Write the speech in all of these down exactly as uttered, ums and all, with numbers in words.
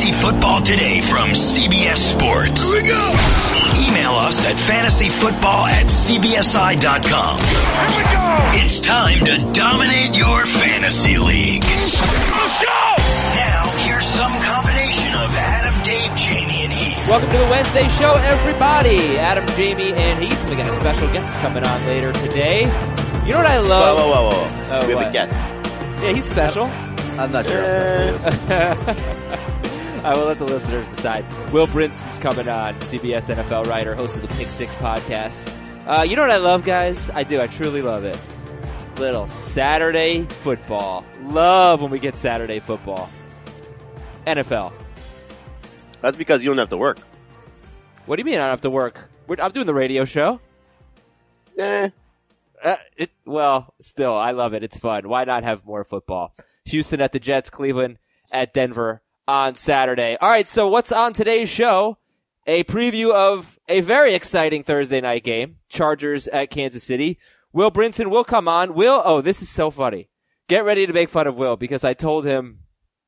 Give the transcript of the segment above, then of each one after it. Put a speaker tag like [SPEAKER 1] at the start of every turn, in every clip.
[SPEAKER 1] Fantasy Football Today from C B S Sports.
[SPEAKER 2] Here we go.
[SPEAKER 1] Email us at fantasyfootball at c b s i dot com.
[SPEAKER 2] Here we go.
[SPEAKER 1] It's time to dominate your fantasy league.
[SPEAKER 2] Let's go.
[SPEAKER 1] Now, here's some combination of Adam, Dave, Jamie, and Heath.
[SPEAKER 3] Welcome to the Wednesday show, everybody. Adam, Jamie, and Heath. We got a special guest coming on later today. You know what I love?
[SPEAKER 4] Whoa, whoa, whoa, whoa.
[SPEAKER 3] Oh,
[SPEAKER 4] we have
[SPEAKER 3] what?
[SPEAKER 4] a guest.
[SPEAKER 3] Yeah, he's special.
[SPEAKER 5] I'm not sure how special he is.
[SPEAKER 3] I will let the listeners decide. Will Brinson's coming on, C B S N F L writer, host of the Pick Six podcast. Uh, you know what I love, guys? I do. I truly love it. Little Saturday football. Love when we get Saturday football. N F L.
[SPEAKER 4] That's because you don't have to work.
[SPEAKER 3] What do you mean I don't have to work? We're, I'm doing the radio show.
[SPEAKER 4] Eh.
[SPEAKER 3] Uh, it, well, still, I love it. It's fun. Why not have more football? Houston at the Jets, Cleveland at Denver on Saturday. All right, so what's on today's show? A preview of a very exciting Thursday night game, Chargers at Kansas City. Will Brinson will come on. Will, oh, this is so funny. Get ready to make fun of Will because I told him,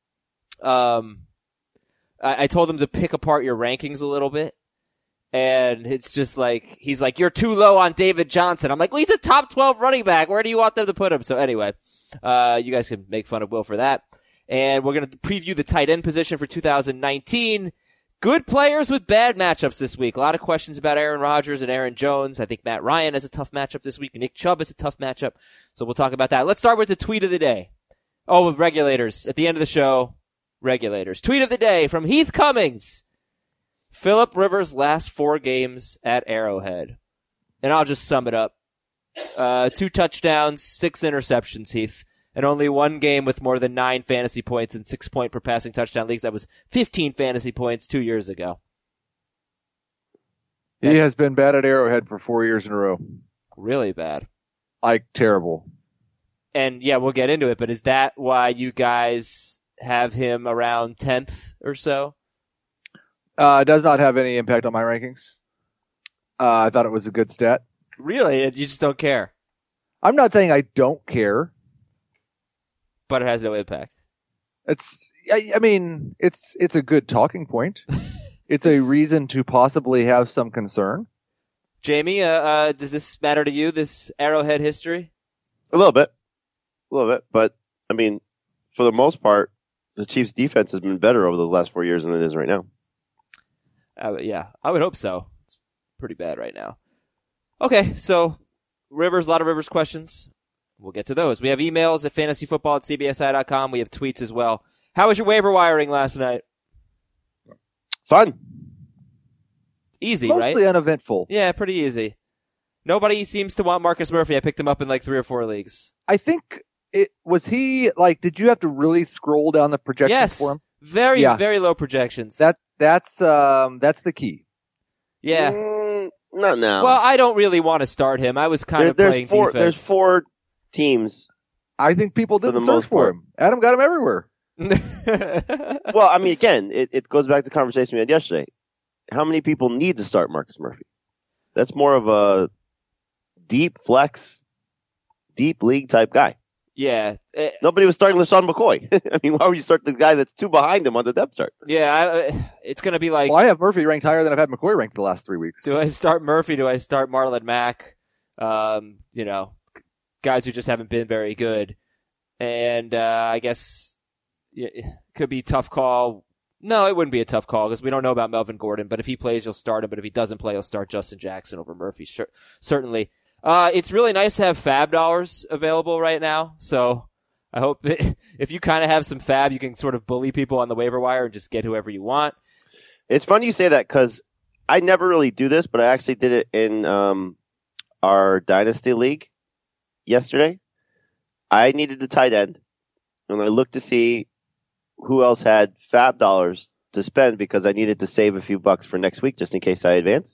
[SPEAKER 3] um, I, I told him to pick apart your rankings a little bit. And it's just like, he's like, you're too low on David Johnson. I'm like, well, he's a top twelve running back. Where do you want them to put him? So anyway, uh, you guys can make fun of Will for that. And we're going to preview the tight end position for two thousand nineteen. Good players with bad matchups this week. A lot of questions about Aaron Rodgers and Aaron Jones. I think Matt Ryan has a tough matchup this week. Nick Chubb has a tough matchup. So we'll talk about that. Let's start with the tweet of the day. Oh, regulators. At the end of the show, regulators. Tweet of the day from Heath Cummings. Phillip Rivers' last four games at Arrowhead. And I'll just sum it up. Uh, two touchdowns, six interceptions, Heath. And only one game with more than nine fantasy points in six-point per passing touchdown leagues. That was fifteen fantasy points two years ago.
[SPEAKER 5] He has been bad at Arrowhead for four years in a row.
[SPEAKER 3] Really bad.
[SPEAKER 5] Like, terrible.
[SPEAKER 3] And, yeah, we'll get into it, but is that why you guys have him around tenth or so?
[SPEAKER 5] Uh, it does not have any impact on my rankings. Uh, I thought it was a good stat.
[SPEAKER 3] Really? You just don't care?
[SPEAKER 5] I'm not saying I don't care.
[SPEAKER 3] But it has no impact.
[SPEAKER 5] It's, I, I mean, it's it's a good talking point. It's a reason to possibly have some concern.
[SPEAKER 3] Jamie, uh, uh, does this matter to you, this Arrowhead history?
[SPEAKER 4] A little bit. A little bit. But, I mean, for the most part, the Chiefs' defense has been better over those last four years than it is right now.
[SPEAKER 3] Uh, yeah, I would hope so. It's pretty bad right now. Okay, so Rivers, a lot of Rivers questions. We'll get to those. We have emails at fantasyfootball at c b s i dot com. We have tweets as well. How was your waiver wiring last night?
[SPEAKER 4] Fun.
[SPEAKER 3] Easy,
[SPEAKER 5] Mostly
[SPEAKER 3] right?
[SPEAKER 5] Mostly uneventful.
[SPEAKER 3] Yeah, pretty easy. Nobody seems to want Marcus Murphy. I picked him up in like three or four leagues.
[SPEAKER 5] I think it was he, like, did you have to really scroll down the projections
[SPEAKER 3] yes,
[SPEAKER 5] for him?
[SPEAKER 3] Very,
[SPEAKER 5] yeah.
[SPEAKER 3] very low projections.
[SPEAKER 5] That That's um that's the key.
[SPEAKER 3] Yeah.
[SPEAKER 4] Mm, not now.
[SPEAKER 3] Well, I don't really want to start him. I was kind
[SPEAKER 4] there,
[SPEAKER 3] of
[SPEAKER 4] there's
[SPEAKER 3] playing
[SPEAKER 4] four,
[SPEAKER 3] defense.
[SPEAKER 4] There's four teams.
[SPEAKER 5] I think people
[SPEAKER 4] For
[SPEAKER 5] didn't
[SPEAKER 4] the
[SPEAKER 5] search
[SPEAKER 4] most
[SPEAKER 5] for
[SPEAKER 4] part.
[SPEAKER 5] him. Adam got him everywhere.
[SPEAKER 4] Well, I mean, again, it, it goes back to the conversation we had yesterday. How many people need to start Marcus Murphy? That's more of a deep flex, deep league type guy.
[SPEAKER 3] Yeah. It,
[SPEAKER 4] Nobody was starting LaShawn McCoy. I mean, why would you start the guy that's two behind him on the depth chart?
[SPEAKER 3] yeah, I, it's going to be like,
[SPEAKER 5] Well, I have Murphy ranked higher than I've had McCoy ranked the last three weeks.
[SPEAKER 3] do I start Murphy? Do I start Marlon Mack? Um, you know, guys who just haven't been very good. And uh, I guess yeah, it could be a tough call. No, it wouldn't be a tough call because we don't know about Melvin Gordon. But if he plays, you'll start him. But if he doesn't play, you'll start Justin Jackson over Murphy. Sure, certainly. Uh, it's really nice to have fab dollars available right now. So I hope it, if you kind of have some fab, you can sort of bully people on the waiver wire and just get whoever you want.
[SPEAKER 4] It's funny you say that because I never really do this, but I actually did it in um, our Dynasty League yesterday. I needed a tight end, and I looked to see who else had fab dollars to spend because I needed to save a few bucks for next week just in case I advance.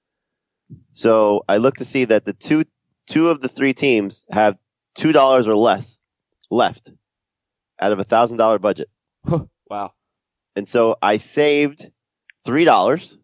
[SPEAKER 4] So I looked to see that the two two of the three teams have two dollars or less left out of a thousand dollar budget.
[SPEAKER 3] Wow!
[SPEAKER 4] And so I saved three dollars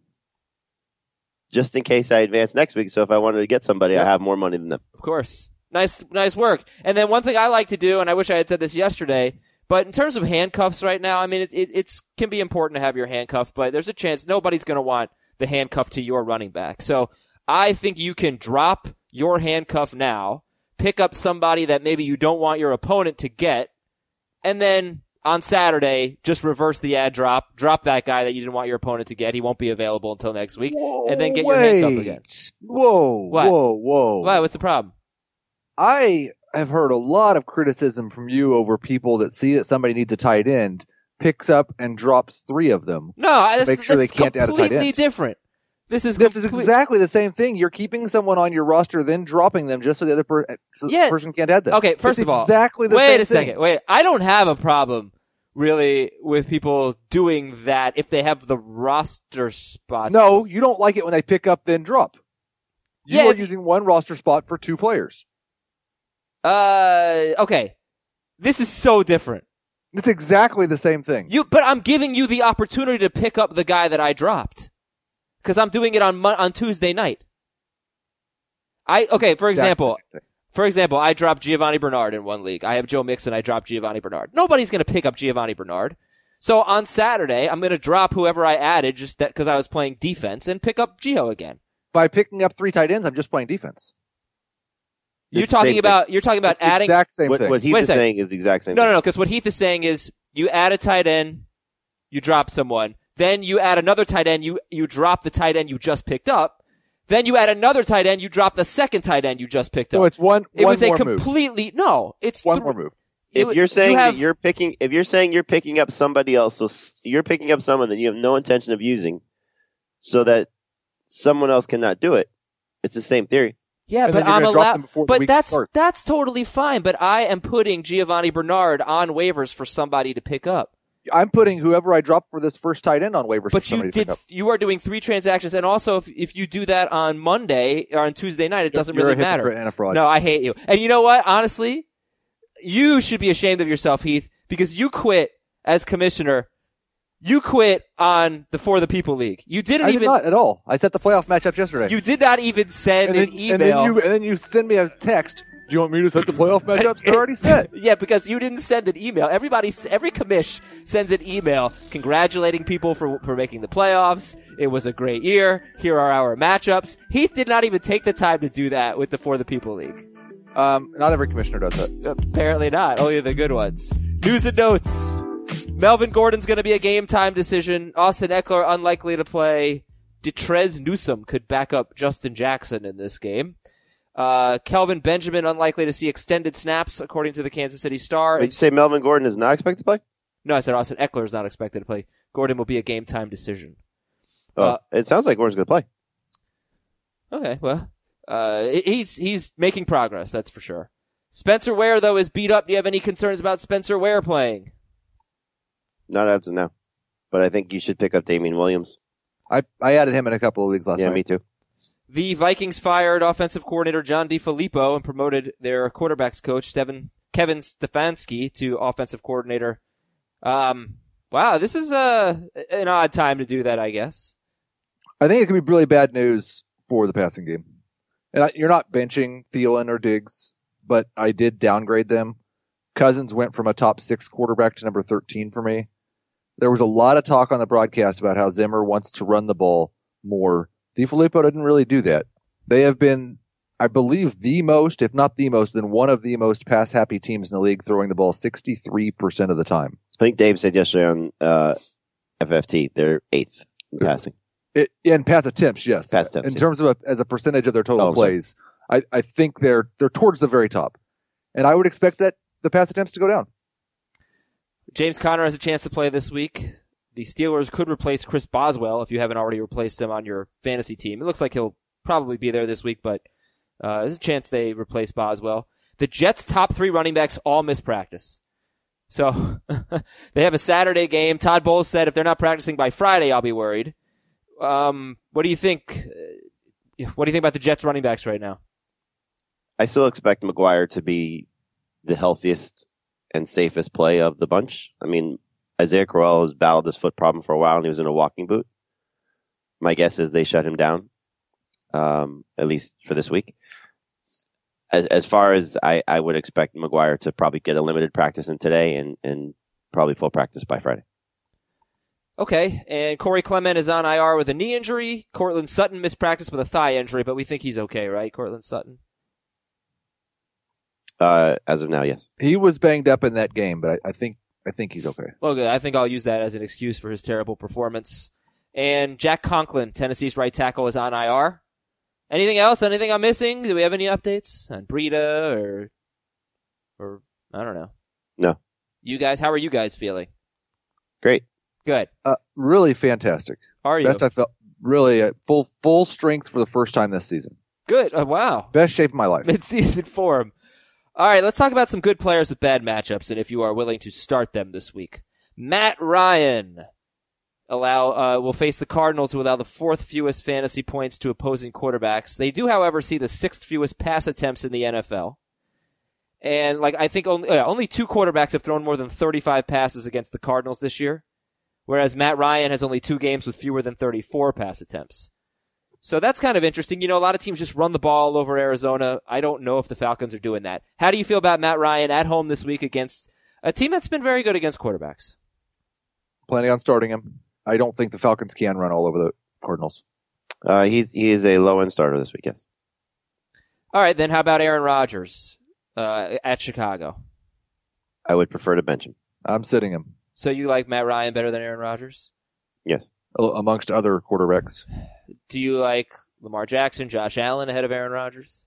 [SPEAKER 4] just in case I advance next week. So if I wanted to get somebody,
[SPEAKER 3] Yep.
[SPEAKER 4] I have more money than them.
[SPEAKER 3] Of course. Nice, nice work. And then one thing I like to do, and I wish I had said this yesterday, But in terms of handcuffs right now, I mean, it, it it's can be important to have your handcuff, but there's a chance nobody's going to want the handcuff to your running back. So I think you can drop your handcuff now, pick up somebody that maybe you don't want your opponent to get, and then on Saturday, just reverse the ad drop, drop that guy that you didn't want your opponent to get. He won't be available until next week,
[SPEAKER 5] Whoa,
[SPEAKER 3] and then get
[SPEAKER 5] wait.
[SPEAKER 3] your handcuff again.
[SPEAKER 5] Whoa,
[SPEAKER 3] What?
[SPEAKER 5] whoa, whoa.
[SPEAKER 3] Why? What's the problem?
[SPEAKER 5] I have heard a lot of criticism from you over people that see that somebody needs a tight end, picks up and drops three of them.
[SPEAKER 3] No, that's,
[SPEAKER 5] make sure
[SPEAKER 3] that's
[SPEAKER 5] they can't add a tight
[SPEAKER 3] completely
[SPEAKER 5] end.
[SPEAKER 3] different. This is
[SPEAKER 5] This
[SPEAKER 3] complete-
[SPEAKER 5] is exactly the same thing. You're keeping someone on your roster, then dropping them just so the other per- so the
[SPEAKER 3] Yeah.
[SPEAKER 5] person can't add them.
[SPEAKER 3] Okay, first
[SPEAKER 5] It's
[SPEAKER 3] of all,
[SPEAKER 5] exactly the
[SPEAKER 3] wait
[SPEAKER 5] same
[SPEAKER 3] a
[SPEAKER 5] thing.
[SPEAKER 3] second. Wait, I don't have a problem really with people doing that if they have the roster spots.
[SPEAKER 5] No, you don't like it when they pick up then drop. You
[SPEAKER 3] Yeah,
[SPEAKER 5] are
[SPEAKER 3] if-
[SPEAKER 5] using one roster spot for two players.
[SPEAKER 3] Uh, okay. This is so different.
[SPEAKER 5] It's exactly the same thing.
[SPEAKER 3] You, but I'm giving you the opportunity to pick up the guy that I dropped. Cause I'm doing it on Mon- on Tuesday night. I, okay, for example,
[SPEAKER 5] Exactly the same thing.
[SPEAKER 3] for example, I dropped Giovanni Bernard in one league. I have Joe Mixon, I dropped Giovanni Bernard. Nobody's gonna pick up Giovanni Bernard. So on Saturday, I'm gonna drop whoever I added just that, cause I was playing defense and pick up Gio again.
[SPEAKER 5] By picking up three tight ends, I'm just playing defense.
[SPEAKER 3] You're
[SPEAKER 4] It's the
[SPEAKER 3] talking
[SPEAKER 4] same
[SPEAKER 3] about, you're talking about
[SPEAKER 5] It's the
[SPEAKER 3] adding,
[SPEAKER 5] exact same
[SPEAKER 4] What,
[SPEAKER 5] thing.
[SPEAKER 4] what Heath
[SPEAKER 3] Wait a
[SPEAKER 4] is
[SPEAKER 3] second.
[SPEAKER 4] saying is the exact same
[SPEAKER 3] no,
[SPEAKER 4] thing.
[SPEAKER 3] no, no, cause what Heath is saying is you add a tight end, you drop someone, then you add another tight end, you, you drop the tight end you just picked up, then you add another tight end, you drop the second tight end you just picked
[SPEAKER 5] So
[SPEAKER 3] up.
[SPEAKER 5] it's one,
[SPEAKER 3] It
[SPEAKER 5] one
[SPEAKER 3] was a
[SPEAKER 5] more move.
[SPEAKER 3] completely, no, it's
[SPEAKER 5] One
[SPEAKER 3] th-
[SPEAKER 5] more move.
[SPEAKER 3] it-
[SPEAKER 4] If you're saying
[SPEAKER 3] you have,
[SPEAKER 4] that you're picking, if you're saying you're picking up somebody else, so s- you're picking up someone that you have no intention of using, so that someone else cannot do it. It's the same theory.
[SPEAKER 3] yeah,
[SPEAKER 5] and
[SPEAKER 3] but
[SPEAKER 5] then you're
[SPEAKER 3] I'm
[SPEAKER 5] gonna drop them
[SPEAKER 3] allowed,
[SPEAKER 5] before the
[SPEAKER 3] but
[SPEAKER 5] week
[SPEAKER 3] that's,
[SPEAKER 5] starts.
[SPEAKER 3] that's totally fine, but I am putting Giovanni Bernard on waivers for somebody to pick up.
[SPEAKER 5] I'm putting whoever I drop for this first tight end on waivers for
[SPEAKER 3] But you
[SPEAKER 5] somebody to
[SPEAKER 3] did,
[SPEAKER 5] pick up.
[SPEAKER 3] you are doing three transactions, and also if, if you do that on Monday or on Tuesday night, it doesn't
[SPEAKER 5] You're
[SPEAKER 3] really
[SPEAKER 5] a hypocrite
[SPEAKER 3] matter.
[SPEAKER 5] and a fraud.
[SPEAKER 3] No, I hate you. And you know what? Honestly, you should be ashamed of yourself, Heath, because you quit as commissioner. You quit on the For the People League. You didn't
[SPEAKER 5] I did
[SPEAKER 3] even,
[SPEAKER 5] not at all. I set the playoff matchups yesterday.
[SPEAKER 3] you did not even send
[SPEAKER 5] and, then,
[SPEAKER 3] an email.
[SPEAKER 5] and then you and then you send me a text. Do you want me to set the playoff matchups? They're already set.
[SPEAKER 3] Yeah, because you didn't send an email. Everybody, every commish sends an email congratulating people for for making the playoffs. It was a great year. Here are our matchups. Heath did not even take the time to do that with the For the People League.
[SPEAKER 5] Um, not every commissioner does that.
[SPEAKER 3] Apparently not. Only the good ones. News and notes. Melvin Gordon's going to be a game time decision. Austin Eckler unlikely to play. Detrez Newsome could back up Justin Jackson in this game. Uh, Kelvin Benjamin unlikely to see extended snaps according to the Kansas City Star.
[SPEAKER 4] Did you say Melvin Gordon is not expected to play?
[SPEAKER 3] No, I said Austin Eckler is not expected to play. Gordon will be a game time decision.
[SPEAKER 4] Oh,
[SPEAKER 3] Uh,
[SPEAKER 4] it sounds like Gordon's going to play.
[SPEAKER 3] Okay, well, uh, he's he's making progress, that's for sure. Spencer Ware though is beat up. Do you have any concerns about Spencer Ware playing?
[SPEAKER 4] Not as of now, but I think you should pick up Damian Williams.
[SPEAKER 5] I I added him in a couple of leagues last
[SPEAKER 4] Yeah,
[SPEAKER 5] night.
[SPEAKER 4] me too.
[SPEAKER 3] The Vikings fired offensive coordinator John DeFilippo and promoted their quarterbacks coach Steven, Kevin Stefanski to offensive coordinator. Um, wow, this is uh, an odd time to do that, I guess.
[SPEAKER 5] I think it could be really bad news for the passing game. And I, you're not benching Thielen or Diggs, but I did downgrade them. Cousins went from a top six quarterback to number thirteen for me. There was a lot of talk on the broadcast about how Zimmer wants to run the ball more. DeFilippo didn't really do that. They have been, I believe, the most, if not the most, then one of the most pass-happy teams in the league, throwing the ball sixty-three percent of the time.
[SPEAKER 4] I think Dave said yesterday on uh, F F T they're eighth in passing.
[SPEAKER 5] It, in pass attempts, yes.
[SPEAKER 4] Pass attempts,
[SPEAKER 5] in
[SPEAKER 4] yeah.
[SPEAKER 5] terms of a, as a percentage of their total
[SPEAKER 4] Oh, I'm sorry.
[SPEAKER 5] plays, I, I think they're they're towards the very top, and I would expect that the pass attempts to go down.
[SPEAKER 3] James Conner has a chance to play this week. The Steelers could replace Chris Boswell if you haven't already replaced him on your fantasy team. It looks like he'll probably be there this week, but uh, there's a chance they replace Boswell. The Jets' top three running backs all miss practice. So they have a Saturday game. Todd Bowles said if they're not practicing by Friday, I'll be worried. Um, what do you think? What do you think about the Jets running backs right now?
[SPEAKER 4] I still expect McGuire to be the healthiest and safest play of the bunch. I mean, Isaiah Crowell has battled this foot problem for a while, and he was in a walking boot. My guess is they shut him down, um, at least for this week. As, as far as I, I would expect McGuire to probably get a limited practice in today and, and probably full practice by Friday.
[SPEAKER 3] Okay, and Corey Clement is on I R with a knee injury. Cortland Sutton missed practice with a thigh injury, but we think he's okay, right, Cortland Sutton?
[SPEAKER 4] Uh, as of now, yes.
[SPEAKER 5] He was banged up in that game, but I, I think I think he's okay.
[SPEAKER 3] Well, good. I think I'll use that as an excuse for his terrible performance. And Jack Conklin, Tennessee's right tackle, is on I R. Anything else? Anything I'm missing? Do we have any updates on Breida or, or I don't know?
[SPEAKER 4] No.
[SPEAKER 3] You guys, how are you guys feeling?
[SPEAKER 4] Great.
[SPEAKER 3] Good.
[SPEAKER 5] Uh, really fantastic.
[SPEAKER 3] Are you?
[SPEAKER 5] Best I felt. Really at full full strength for the first time this season.
[SPEAKER 3] Good. Oh, wow.
[SPEAKER 5] Best shape of my life.
[SPEAKER 3] Mid-season form. All right, let's talk about some good players with bad matchups, and if you are willing to start them this week. Matt Ryan allow uh, will face the Cardinals, who allow the fourth fewest fantasy points to opposing quarterbacks. They do, however, see the sixth fewest pass attempts in the N F L. And like I think only uh, only two quarterbacks have thrown more than thirty-five passes against the Cardinals this year, whereas Matt Ryan has only two games with fewer than thirty-four pass attempts. So that's kind of interesting. You know, a lot of teams just run the ball over Arizona. I don't know if the Falcons are doing that. How do you feel about Matt Ryan at home this week against a team that's been very good against quarterbacks?
[SPEAKER 5] Planning on starting him. I don't think the Falcons can run all over the Cardinals.
[SPEAKER 4] Uh, he's he is a low end starter this week. Yes.
[SPEAKER 3] All right, then how about Aaron Rodgers uh, at Chicago?
[SPEAKER 4] I would prefer to bench him.
[SPEAKER 5] I'm sitting him.
[SPEAKER 3] So you like Matt Ryan better than Aaron Rodgers?
[SPEAKER 4] Yes.
[SPEAKER 5] Amongst other quarterbacks.
[SPEAKER 3] Do you like Lamar Jackson, Josh Allen ahead of Aaron Rodgers?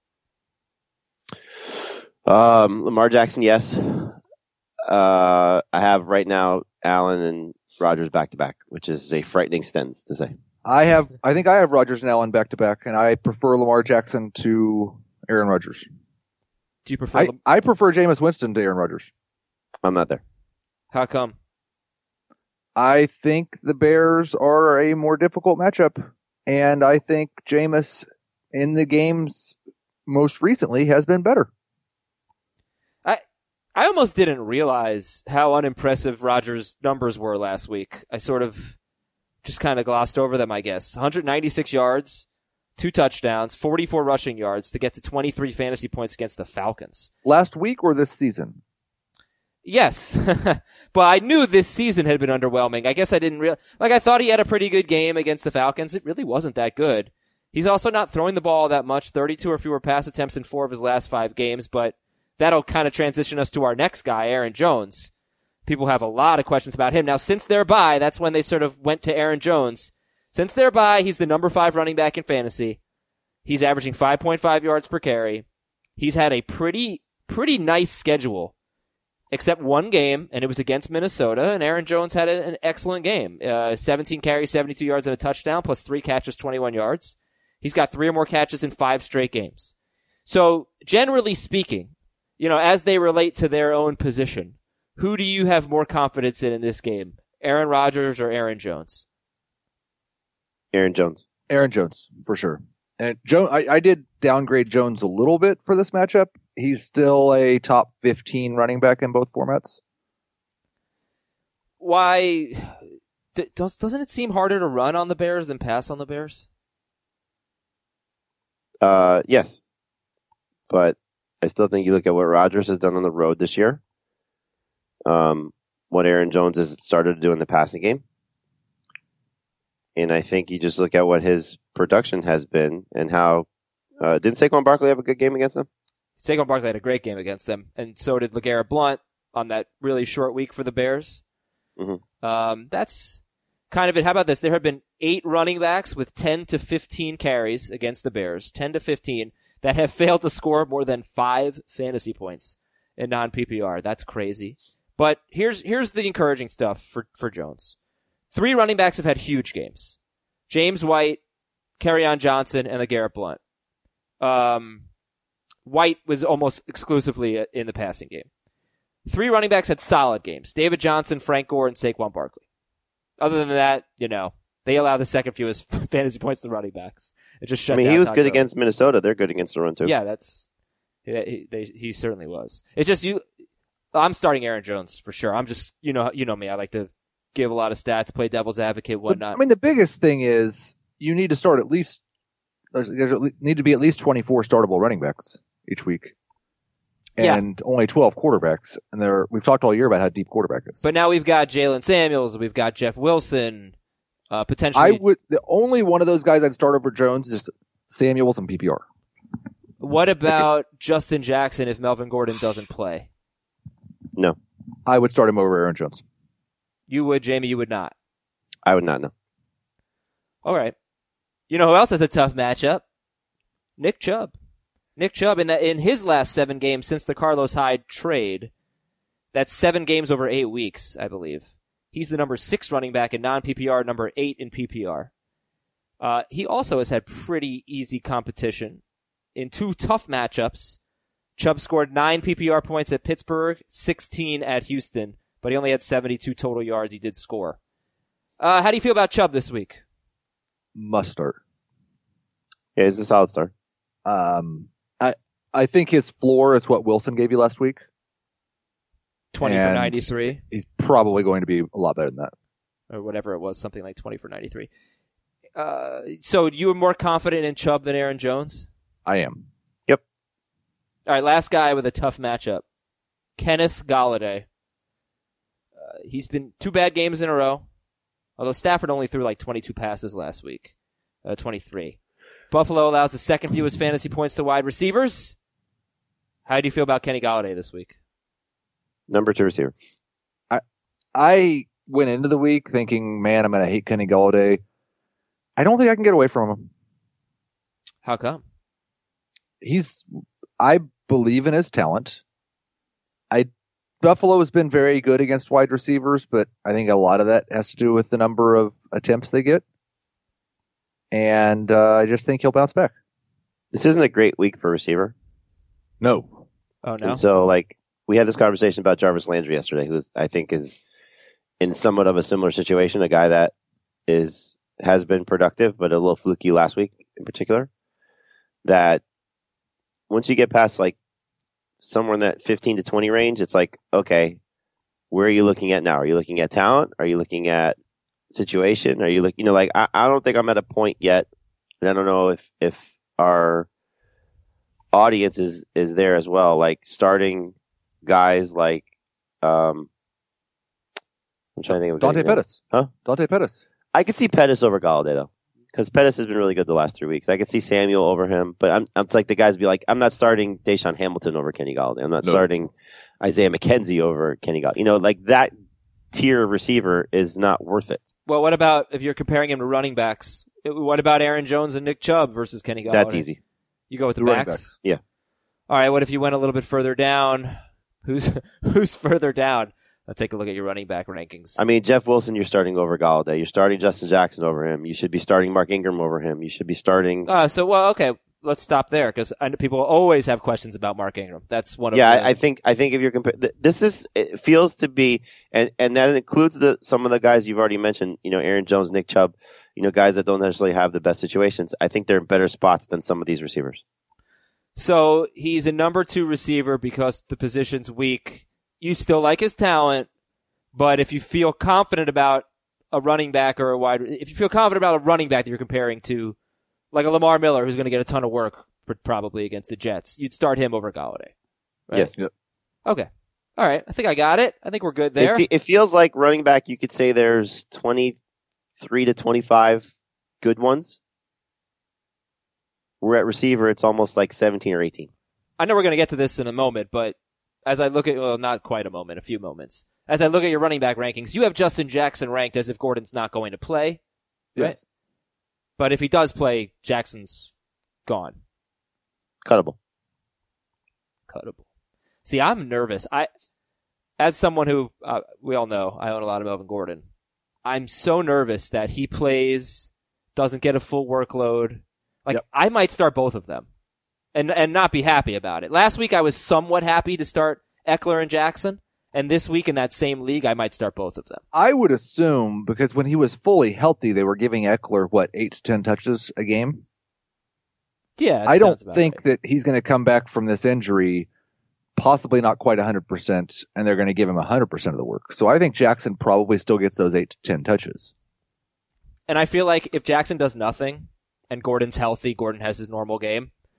[SPEAKER 4] Um, Lamar Jackson, yes. Uh, I have right now Allen and Rodgers back to back, which is a frightening sentence to say.
[SPEAKER 5] I have, I think I have Rodgers and Allen back to back, and I prefer Lamar Jackson to Aaron Rodgers.
[SPEAKER 3] Do you prefer?
[SPEAKER 5] I,
[SPEAKER 3] Lam-
[SPEAKER 5] I prefer Jameis Winston to Aaron Rodgers.
[SPEAKER 4] I'm not there.
[SPEAKER 3] How come?
[SPEAKER 5] I think the Bears are a more difficult matchup, and I think Jameis in the games most recently has been better.
[SPEAKER 3] I I almost didn't realize how unimpressive Rodgers' numbers were last week. I sort of just kind of glossed over them, I guess. one hundred ninety-six yards, two touchdowns, forty-four rushing yards to get to twenty-three fantasy points against the Falcons.
[SPEAKER 5] Last week or this season?
[SPEAKER 3] Yes, but I knew this season had been underwhelming. I guess I didn't real like. I thought he had a pretty good game against the Falcons. It really wasn't that good. He's also not throwing the ball that much. thirty-two or fewer pass attempts in four of his last five games. But that'll kind of transition us to our next guy, Aaron Jones. People have a lot of questions about him now. Since their bye, that's when they sort of went to Aaron Jones. Since their bye, he's the number five running back in fantasy. He's averaging five point five yards per carry. He's had a pretty pretty nice schedule. Except one game, and it was against Minnesota, and Aaron Jones had an excellent game. Uh, seventeen carries, seventy-two yards, and a touchdown, plus three catches, twenty-one yards. He's got three or more catches in five straight games. So, generally speaking, you know, as they relate to their own position, who do you have more confidence in in this game? Aaron Rodgers or Aaron Jones?
[SPEAKER 4] Aaron Jones.
[SPEAKER 5] Aaron Jones, for sure. And Joe, I, I did downgrade Jones a little bit for this matchup. He's still a top fifteen running back in both formats.
[SPEAKER 3] Why d- does, doesn't it seem harder to run on the Bears than pass on the Bears?
[SPEAKER 4] Uh, yes. But I still think you look at what Rodgers has done on the road this year. Um, what Aaron Jones has started to do in the passing game. And I think you just look at what his production has been and how, uh, didn't Saquon Barkley have a good game against them?
[SPEAKER 3] Saquon Barkley had a great game against them, and so did LeGarrette Blount on that really short week for the Bears.
[SPEAKER 4] Mm-hmm.
[SPEAKER 3] Um, that's kind of it. How about this? There have been eight running backs with ten to fifteen carries against the Bears, ten to fifteen, that have failed to score more than five fantasy points in non-P P R. That's crazy. But here's here's the encouraging stuff for, for Jones. Three running backs have had huge games. James White, Kerryon Johnson, and LeGarrette Blount. Um, White was almost exclusively in the passing game. Three running backs had solid games. David Johnson, Frank Gore, and Saquon Barkley. Other than that, you know, they allow the second fewest fantasy points to running backs. It just shut
[SPEAKER 4] I mean,
[SPEAKER 3] down
[SPEAKER 4] he was
[SPEAKER 3] Todd
[SPEAKER 4] good
[SPEAKER 3] Gurley.
[SPEAKER 4] against Minnesota. They're good against the run, too.
[SPEAKER 3] Yeah, that's he, he, they, he certainly was. It's just you. I'm starting Aaron Jones for sure. I'm just, you know, you know me. I like to give a lot of stats, play devil's advocate, whatnot.
[SPEAKER 5] I mean, the biggest thing is you need to start at least. There's, there's at least, need to be at least twenty-four startable running backs each week. and yeah. only twelve quarterbacks. And there, we've talked all year about how deep quarterback is.
[SPEAKER 3] But now we've got Jalen Samuels, we've got Jeff Wilson, uh, potentially.
[SPEAKER 5] I would the only one of those guys I'd start over Jones is Samuels and P P R.
[SPEAKER 3] What about Justin Jackson if Melvin Gordon doesn't play?
[SPEAKER 4] No,
[SPEAKER 5] I would start him over Aaron Jones.
[SPEAKER 3] You would, Jamie. You would not.
[SPEAKER 4] I would not. No.
[SPEAKER 3] All right. You know who else has a tough matchup? Nick Chubb. Nick Chubb in that in his last seven games since the Carlos Hyde trade. That's seven games over eight weeks, I believe. He's the number six running back in non-P P R, number eight in P P R. Uh, he also has had pretty easy competition in two tough matchups. Chubb scored nine P P R points at Pittsburgh, sixteen at Houston, but he only had seventy-two total yards he did score. Uh, how do you feel about Chubb this week?
[SPEAKER 5] Must start.
[SPEAKER 4] Yeah, he's a solid start.
[SPEAKER 5] Um, I I think his floor is what Wilson gave you last week.
[SPEAKER 3] twenty for ninety-three.
[SPEAKER 5] He's probably going to be a lot better than that.
[SPEAKER 3] Or whatever it was, something like twenty for ninety-three. Uh, so you were more confident in Chubb than Aaron Jones?
[SPEAKER 5] I am.
[SPEAKER 4] Yep.
[SPEAKER 3] All right, last guy with a tough matchup. Kenneth Golladay. Uh, he's been two bad games in a row. Although Stafford only threw like twenty-two passes last week. Uh, twenty-three. Buffalo allows the second fewest fantasy points to wide receivers. How do you feel about Kenny Golladay this week?
[SPEAKER 4] Number two receiver.
[SPEAKER 5] I I went into the week thinking, man, I'm going to hate Kenny Golladay. I don't think I can get away from him.
[SPEAKER 3] How come?
[SPEAKER 5] He's, I believe in his talent. I Buffalo has been very good against wide receivers, but I think a lot of that has to do with the number of attempts they get. And uh, I just think he'll bounce back.
[SPEAKER 4] This isn't a great week for receiver.
[SPEAKER 5] No.
[SPEAKER 3] Oh, no?
[SPEAKER 4] And so, like, we had this conversation about Jarvis Landry yesterday, who I think is in somewhat of a similar situation, a guy that is has been productive, but a little fluky last week in particular, that once you get past, like, somewhere in that fifteen to twenty range, it's like, okay, where are you looking at now? Are you looking at talent? Are you looking at situation? Are you looking, you know, like, I, I don't think I'm at a point yet, and I don't know if, if our audience is, is there as well, like starting guys like, um, I'm trying to think of
[SPEAKER 5] Dante Pettis.
[SPEAKER 4] Huh?
[SPEAKER 5] Dante Pettis.
[SPEAKER 4] I could see Pettis over Golladay though, because Pettis has been really good the last three weeks. I could see Samuel over him, but I'm, I'm it's like the guys be like, I'm not starting Deshaun Hamilton over Kenny Golladay. I'm not no. starting Isaiah McKenzie over Kenny Golladay. You know, like that tier of receiver is not worth it.
[SPEAKER 3] Well, what about if you're comparing him to running backs? What about Aaron Jones and Nick Chubb versus Kenny Golladay?
[SPEAKER 4] That's easy.
[SPEAKER 3] You go with the,
[SPEAKER 5] the
[SPEAKER 3] backs?
[SPEAKER 5] backs?
[SPEAKER 4] Yeah.
[SPEAKER 3] All right, what if you went a little bit further down? Who's who's further down? Let's take a look at your running back rankings.
[SPEAKER 4] I mean, Jeff Wilson, you're starting over Golladay. You're starting Justin Jackson over him. You should be starting Mark Ingram over him. You should be starting.
[SPEAKER 3] Uh, so, well, okay, let's stop there because people always have questions about Mark Ingram. That's one of
[SPEAKER 4] yeah.
[SPEAKER 3] the...
[SPEAKER 4] I, I think I think if you're comparing, this is it feels to be, and and that includes the some of the guys you've already mentioned. You know, Aaron Jones, Nick Chubb. You know, guys that don't necessarily have the best situations. I think they're in better spots than some of these receivers.
[SPEAKER 3] So he's a number two receiver because the position's weak. You still like his talent. But if you feel confident about a running back or a wide, if you feel confident about a running back that you're comparing to, like a Lamar Miller, who's going to get a ton of work probably against the Jets, you'd start him over Golladay. Right?
[SPEAKER 4] Yes. Yep.
[SPEAKER 3] Okay. All right. I think I got it. I think we're good there.
[SPEAKER 4] It, it feels like running back, you could say there's twenty-three to twenty-five good ones. We're at receiver, it's almost like seventeen or eighteen.
[SPEAKER 3] I know we're going to get to this in a moment, but as I look at, well, not quite a moment, a few moments. As I look at your running back rankings, you have Justin Jackson ranked as if Gordon's not going to play. Right?
[SPEAKER 5] Yes.
[SPEAKER 3] But if he does play, Jackson's gone.
[SPEAKER 4] Cuttable.
[SPEAKER 3] Cuttable. See, I'm nervous. I, as someone who, uh, we all know, I own a lot of Melvin Gordon. I'm so nervous that he plays, doesn't get a full workload. Like, yep. I might start both of them and, and not be happy about it. Last week I was somewhat happy to start Eckler and Jackson. And this week in that same league, I might start both of them.
[SPEAKER 5] I would assume, because when he was fully healthy, they were giving Eckler, what, eight to ten touches a game?
[SPEAKER 3] Yeah.
[SPEAKER 5] I don't think
[SPEAKER 3] right.
[SPEAKER 5] that he's going to come back from this injury, possibly not quite one hundred percent, and they're going to give him one hundred percent of the work. So I think Jackson probably still gets those eight to ten touches.
[SPEAKER 3] And I feel like if Jackson does nothing and Gordon's healthy, Gordon has his normal game,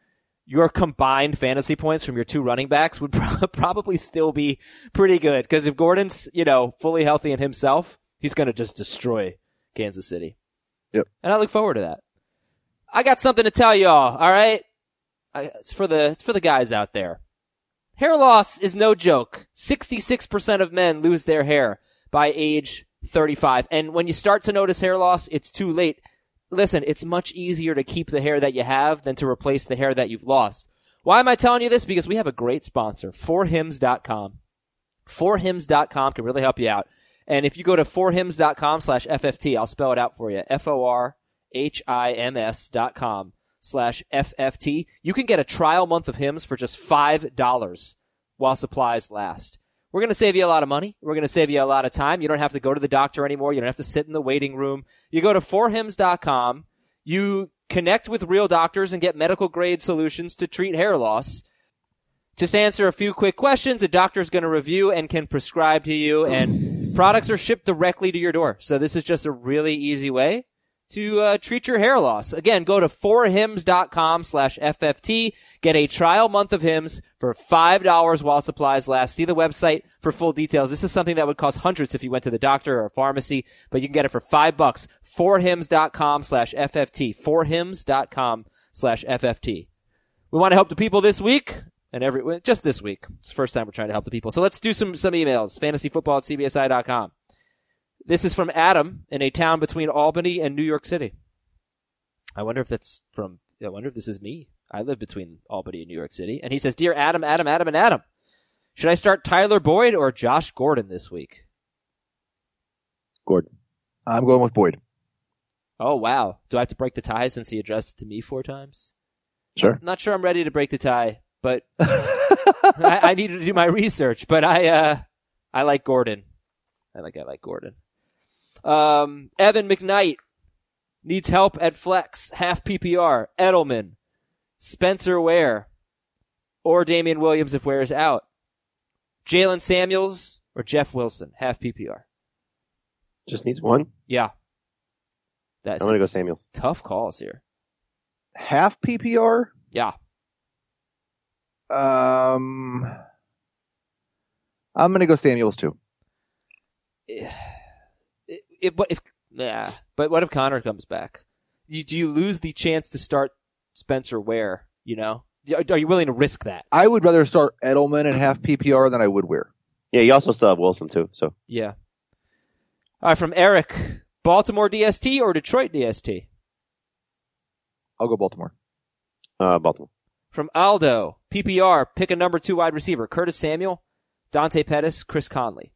[SPEAKER 3] your combined fantasy points from your two running backs would pro- probably still be pretty good. Because if Gordon's, you know, fully healthy in himself, he's going to just destroy Kansas City.
[SPEAKER 5] Yep.
[SPEAKER 3] And I look forward to that. I got something to tell y'all, all right? I, it's for the it's for the guys out there. Hair loss is no joke. sixty-six percent of men lose their hair by age thirty-five. And when you start to notice hair loss, it's too late. Listen, it's much easier to keep the hair that you have than to replace the hair that you've lost. Why am I telling you this? Because we have a great sponsor, four hims dot com. four hims dot com can really help you out. And if you go to four hims dot com slash F F T, I'll spell it out for you. F O R H I M S dot com slash F F T. You can get a trial month of Hims for just five dollars while supplies last. We're going to save you a lot of money. We're going to save you a lot of time. You don't have to go to the doctor anymore. You don't have to sit in the waiting room. You go to four hims dot com. You connect with real doctors and get medical-grade solutions to treat hair loss. Just answer a few quick questions. A doctor's going to review and can prescribe to you, and products are shipped directly to your door. So this is just a really easy way to uh, treat your hair loss. Again, go to four hims dot com slash F F T. Get a trial month of Hims for five dollars while supplies last. See the website for full details. This is something that would cost hundreds if you went to the doctor or a pharmacy, but you can get it for five bucks. four hims dot com slash F F T. four hims dot com slash F F T. We want to help the people this week. And every, just this week. It's the first time we're trying to help the people. So let's do some, some emails. fantasy football at C B S I dot com. This is from Adam in a town between Albany and New York City. I wonder if that's from, I wonder if this is me. I live between Albany and New York City. And he says, Dear Adam, Adam, Adam, and Adam, should I start Tyler Boyd or Josh Gordon this week?
[SPEAKER 4] Gordon.
[SPEAKER 5] I'm going with Boyd.
[SPEAKER 3] Oh, wow. Do I have to break the tie since he addressed it to me four times?
[SPEAKER 5] Sure.
[SPEAKER 3] I'm not sure I'm ready to break the tie, but I, I need to do my research. But I, uh, I like Gordon. I like, I like Gordon. Um, Evan McKnight needs help at flex, half P P R. Edelman, Spencer Ware, or Damian Williams if Ware is out. Jalen Samuels or Jeff Wilson, half P P R.
[SPEAKER 4] Just needs one?
[SPEAKER 3] Yeah. That's
[SPEAKER 4] I'm going to go Samuels.
[SPEAKER 3] Tough calls here.
[SPEAKER 5] Half P P R?
[SPEAKER 3] Yeah.
[SPEAKER 5] Um, I'm going to go Samuels too.
[SPEAKER 3] It, it, but if yeah, but what if Connor comes back? You, do you lose the chance to start Spencer Ware? You know, are you willing to risk that?
[SPEAKER 5] I would rather start Edelman and half P P R than I would Ware.
[SPEAKER 4] Yeah, you also still have Wilson too. So
[SPEAKER 3] yeah. All right, from Eric, Baltimore D S T or Detroit D S T?
[SPEAKER 5] I'll go Baltimore.
[SPEAKER 4] Uh, Baltimore.
[SPEAKER 3] From Aldo, P P R, pick a number two wide receiver: Curtis Samuel, Dante Pettis, Chris Conley.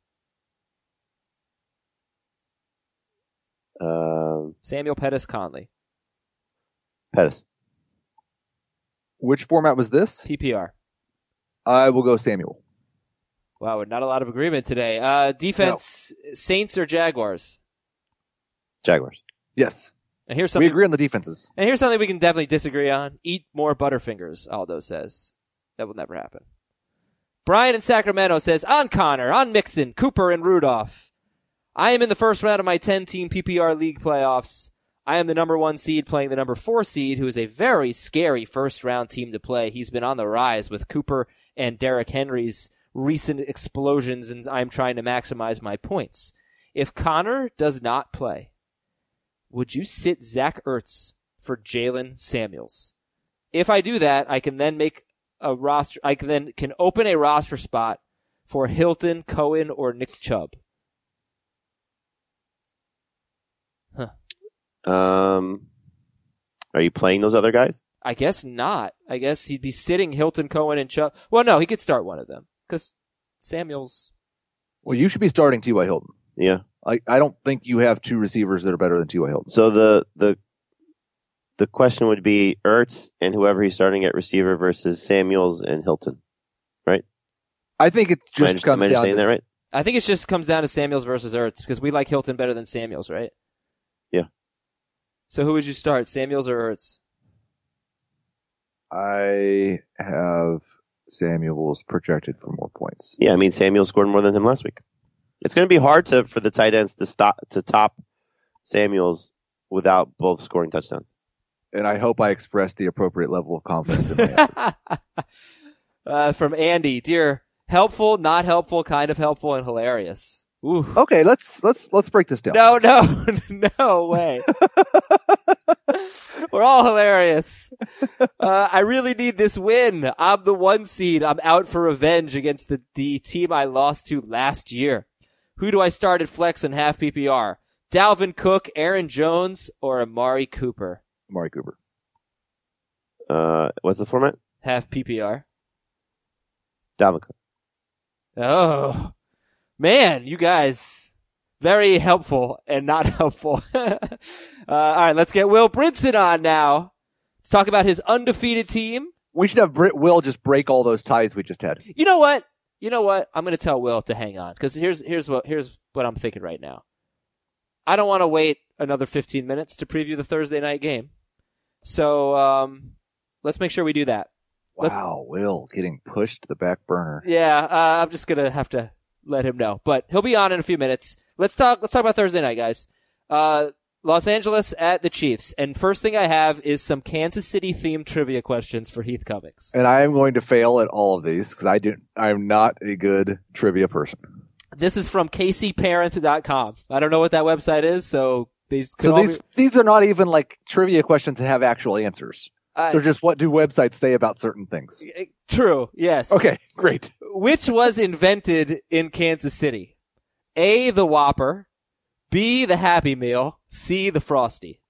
[SPEAKER 4] Um,
[SPEAKER 3] Samuel, Pettis, Conley.
[SPEAKER 4] Pettis.
[SPEAKER 5] Which format was this?
[SPEAKER 3] P P R.
[SPEAKER 5] I will go Samuel.
[SPEAKER 3] Wow, not a lot of agreement today. Uh, defense, no. Saints or Jaguars?
[SPEAKER 4] Jaguars.
[SPEAKER 5] Yes.
[SPEAKER 3] And here's
[SPEAKER 5] We
[SPEAKER 3] something,
[SPEAKER 5] agree on the defenses.
[SPEAKER 3] and here's something we can definitely disagree on. Eat more Butterfingers, Aldo says. That will never happen. Brian in Sacramento says, on Connor, on Mixon, Cooper, and Rudolph. I am in the first round of my ten-team P P R league playoffs. I am the number one seed playing the number four seed, who is a very scary first-round team to play. He's been on the rise with Cooper and Derrick Henry's recent explosions, and I'm trying to maximize my points. If Connor does not play, would you sit Zach Ertz for Jalen Samuels? If I do that, I can then make a roster. I can then can open a roster spot for Hilton, Cohen, or Nick Chubb. Huh.
[SPEAKER 4] Um, are you playing those other guys?
[SPEAKER 3] I guess not. I guess he'd be sitting Hilton, Cohen, and Chubb. Well, no, he could start one of them because Samuels.
[SPEAKER 5] Well, you should be starting T Y. Hilton.
[SPEAKER 4] Yeah.
[SPEAKER 5] I, I don't think you have two receivers that are better than T Y. Hilton.
[SPEAKER 4] So the the the question would be Ertz and whoever he's starting at receiver versus Samuels and Hilton, right?
[SPEAKER 5] I think it
[SPEAKER 4] Am I
[SPEAKER 5] just comes
[SPEAKER 4] am I
[SPEAKER 5] down to
[SPEAKER 4] understanding that right?
[SPEAKER 3] I think it just comes down to Samuels versus Ertz because we like Hilton better than Samuels, right?
[SPEAKER 4] Yeah.
[SPEAKER 3] So who would you start, Samuels or Ertz?
[SPEAKER 5] I have Samuels projected for more points.
[SPEAKER 4] Yeah, I mean Samuel scored more than him last week. It's going to be hard to for the tight ends to stop to top Samuels without both scoring touchdowns.
[SPEAKER 5] and I hope I expressed the appropriate level of confidence in my answer.
[SPEAKER 3] uh, from Andy, dear, helpful, not helpful, kind of helpful, and hilarious. Ooh.
[SPEAKER 5] Okay, let's let's let's break this down.
[SPEAKER 3] No, no, no way. We're all hilarious. Uh, I really need this win. I'm the one seed. I'm out for revenge against the, the team I lost to last year. Who do I start at flex and half P P R? Dalvin Cook, Aaron Jones, or Amari Cooper?
[SPEAKER 5] Amari Cooper.
[SPEAKER 4] Uh, what's the format?
[SPEAKER 3] Half P P R.
[SPEAKER 4] Dalvin Cook.
[SPEAKER 3] Oh, man, you guys, very helpful and not helpful. uh, all right, let's get Will Brinson on now. Let's talk about his undefeated team.
[SPEAKER 5] We should have Brit Will just break all those ties we just had.
[SPEAKER 3] You know what? You know what? I'm going to tell Will to hang on because here's here's what here's what I'm thinking right now. I don't want to wait another fifteen minutes to preview the Thursday night game, so um, let's make sure we do that. Let's,
[SPEAKER 5] wow, Will getting pushed to the back burner.
[SPEAKER 3] Yeah, uh, I'm just gonna have to let him know, but he'll be on in a few minutes. Let's talk. Let's talk about Thursday night, guys. Uh, Los Angeles at the Chiefs, and first thing I have is some Kansas City themed trivia questions for Heath Cummings.
[SPEAKER 5] And I am going to fail at all of these because I do. I am not a good trivia person.
[SPEAKER 3] This is from K C parent dot com. I don't know what that website is, so these. Could
[SPEAKER 5] So
[SPEAKER 3] all
[SPEAKER 5] these
[SPEAKER 3] be,
[SPEAKER 5] these are not even like trivia questions that have actual answers.
[SPEAKER 3] uh,
[SPEAKER 5] They're just what do websites say about certain things.
[SPEAKER 3] true. Yes.
[SPEAKER 5] Okay, great.
[SPEAKER 3] Which was invented in Kansas City? A, the Whopper. B, the Happy Meal. C, the Frosty.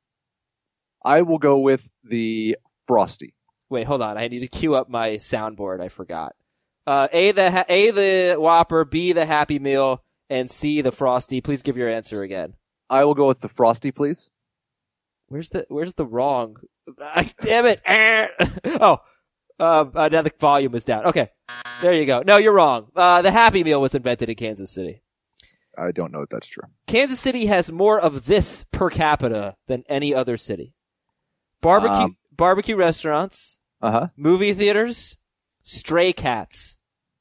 [SPEAKER 5] I will go with the Frosty.
[SPEAKER 3] Wait, hold on. I need to queue up my soundboard. I forgot. Uh, A, the ha- A, the Whopper. B, the Happy Meal. And C, the Frosty. Please give your answer again.
[SPEAKER 5] I will go with the Frosty, please.
[SPEAKER 3] Where's the Where's the wrong? Damn it! oh, uh, uh, now the volume is down. Okay, there you go. No, you're wrong. Uh, the Happy Meal was invented in Kansas City.
[SPEAKER 5] I don't know if that's true.
[SPEAKER 3] Kansas City has more of this per capita than any other city. Barbecue
[SPEAKER 5] Um,
[SPEAKER 3] barbecue restaurants,
[SPEAKER 5] Uh-huh.
[SPEAKER 3] movie theaters, stray cats.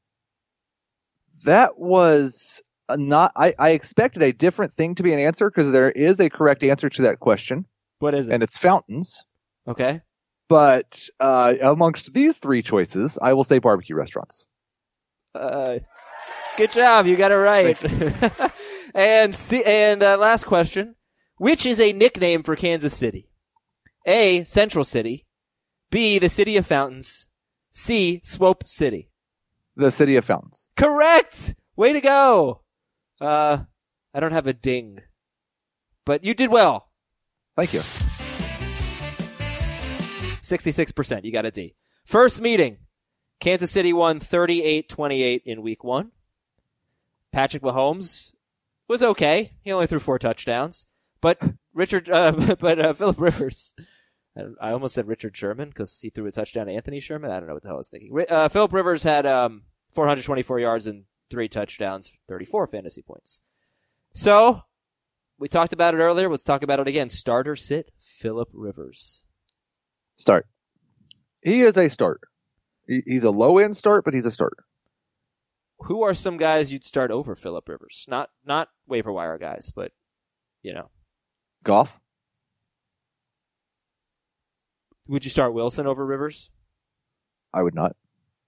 [SPEAKER 5] That was a not, I, I expected a different thing to be an answer because there is a correct answer to that question,
[SPEAKER 3] What is it?
[SPEAKER 5] and it's fountains.
[SPEAKER 3] Okay.
[SPEAKER 5] But uh, amongst these three choices, I will say barbecue restaurants.
[SPEAKER 3] Uh, good job. You got it right. and C- and uh, last question. Which is a nickname for Kansas City? A, Central City. B, the City of Fountains. C, Swope City.
[SPEAKER 5] The city of fountains.
[SPEAKER 3] Correct! Way to go! Uh, I don't have a ding. But you did well.
[SPEAKER 5] Thank you.
[SPEAKER 3] sixty-six percent. You got a D. First meeting. Kansas City won thirty-eight twenty-eight in week one. Patrick Mahomes was okay. He only threw four touchdowns. But Richard, uh, but uh, Phillip Rivers, I almost said Richard Sherman because he threw a touchdown to Anthony Sherman. I don't know what the hell I was thinking. Uh, Phillip Rivers had um, four hundred twenty-four yards and three touchdowns, thirty-four fantasy points. So, we talked about it earlier. Let's talk about it again. Starter sit, Phillip Rivers.
[SPEAKER 4] Start.
[SPEAKER 5] He is a start. He, he's a low-end start, but he's a starter.
[SPEAKER 3] Who are some guys you'd start over Phillip Rivers? Not not waiver wire guys, but, you know.
[SPEAKER 5] Goff?
[SPEAKER 3] Would you start Wilson over Rivers?
[SPEAKER 5] I would not.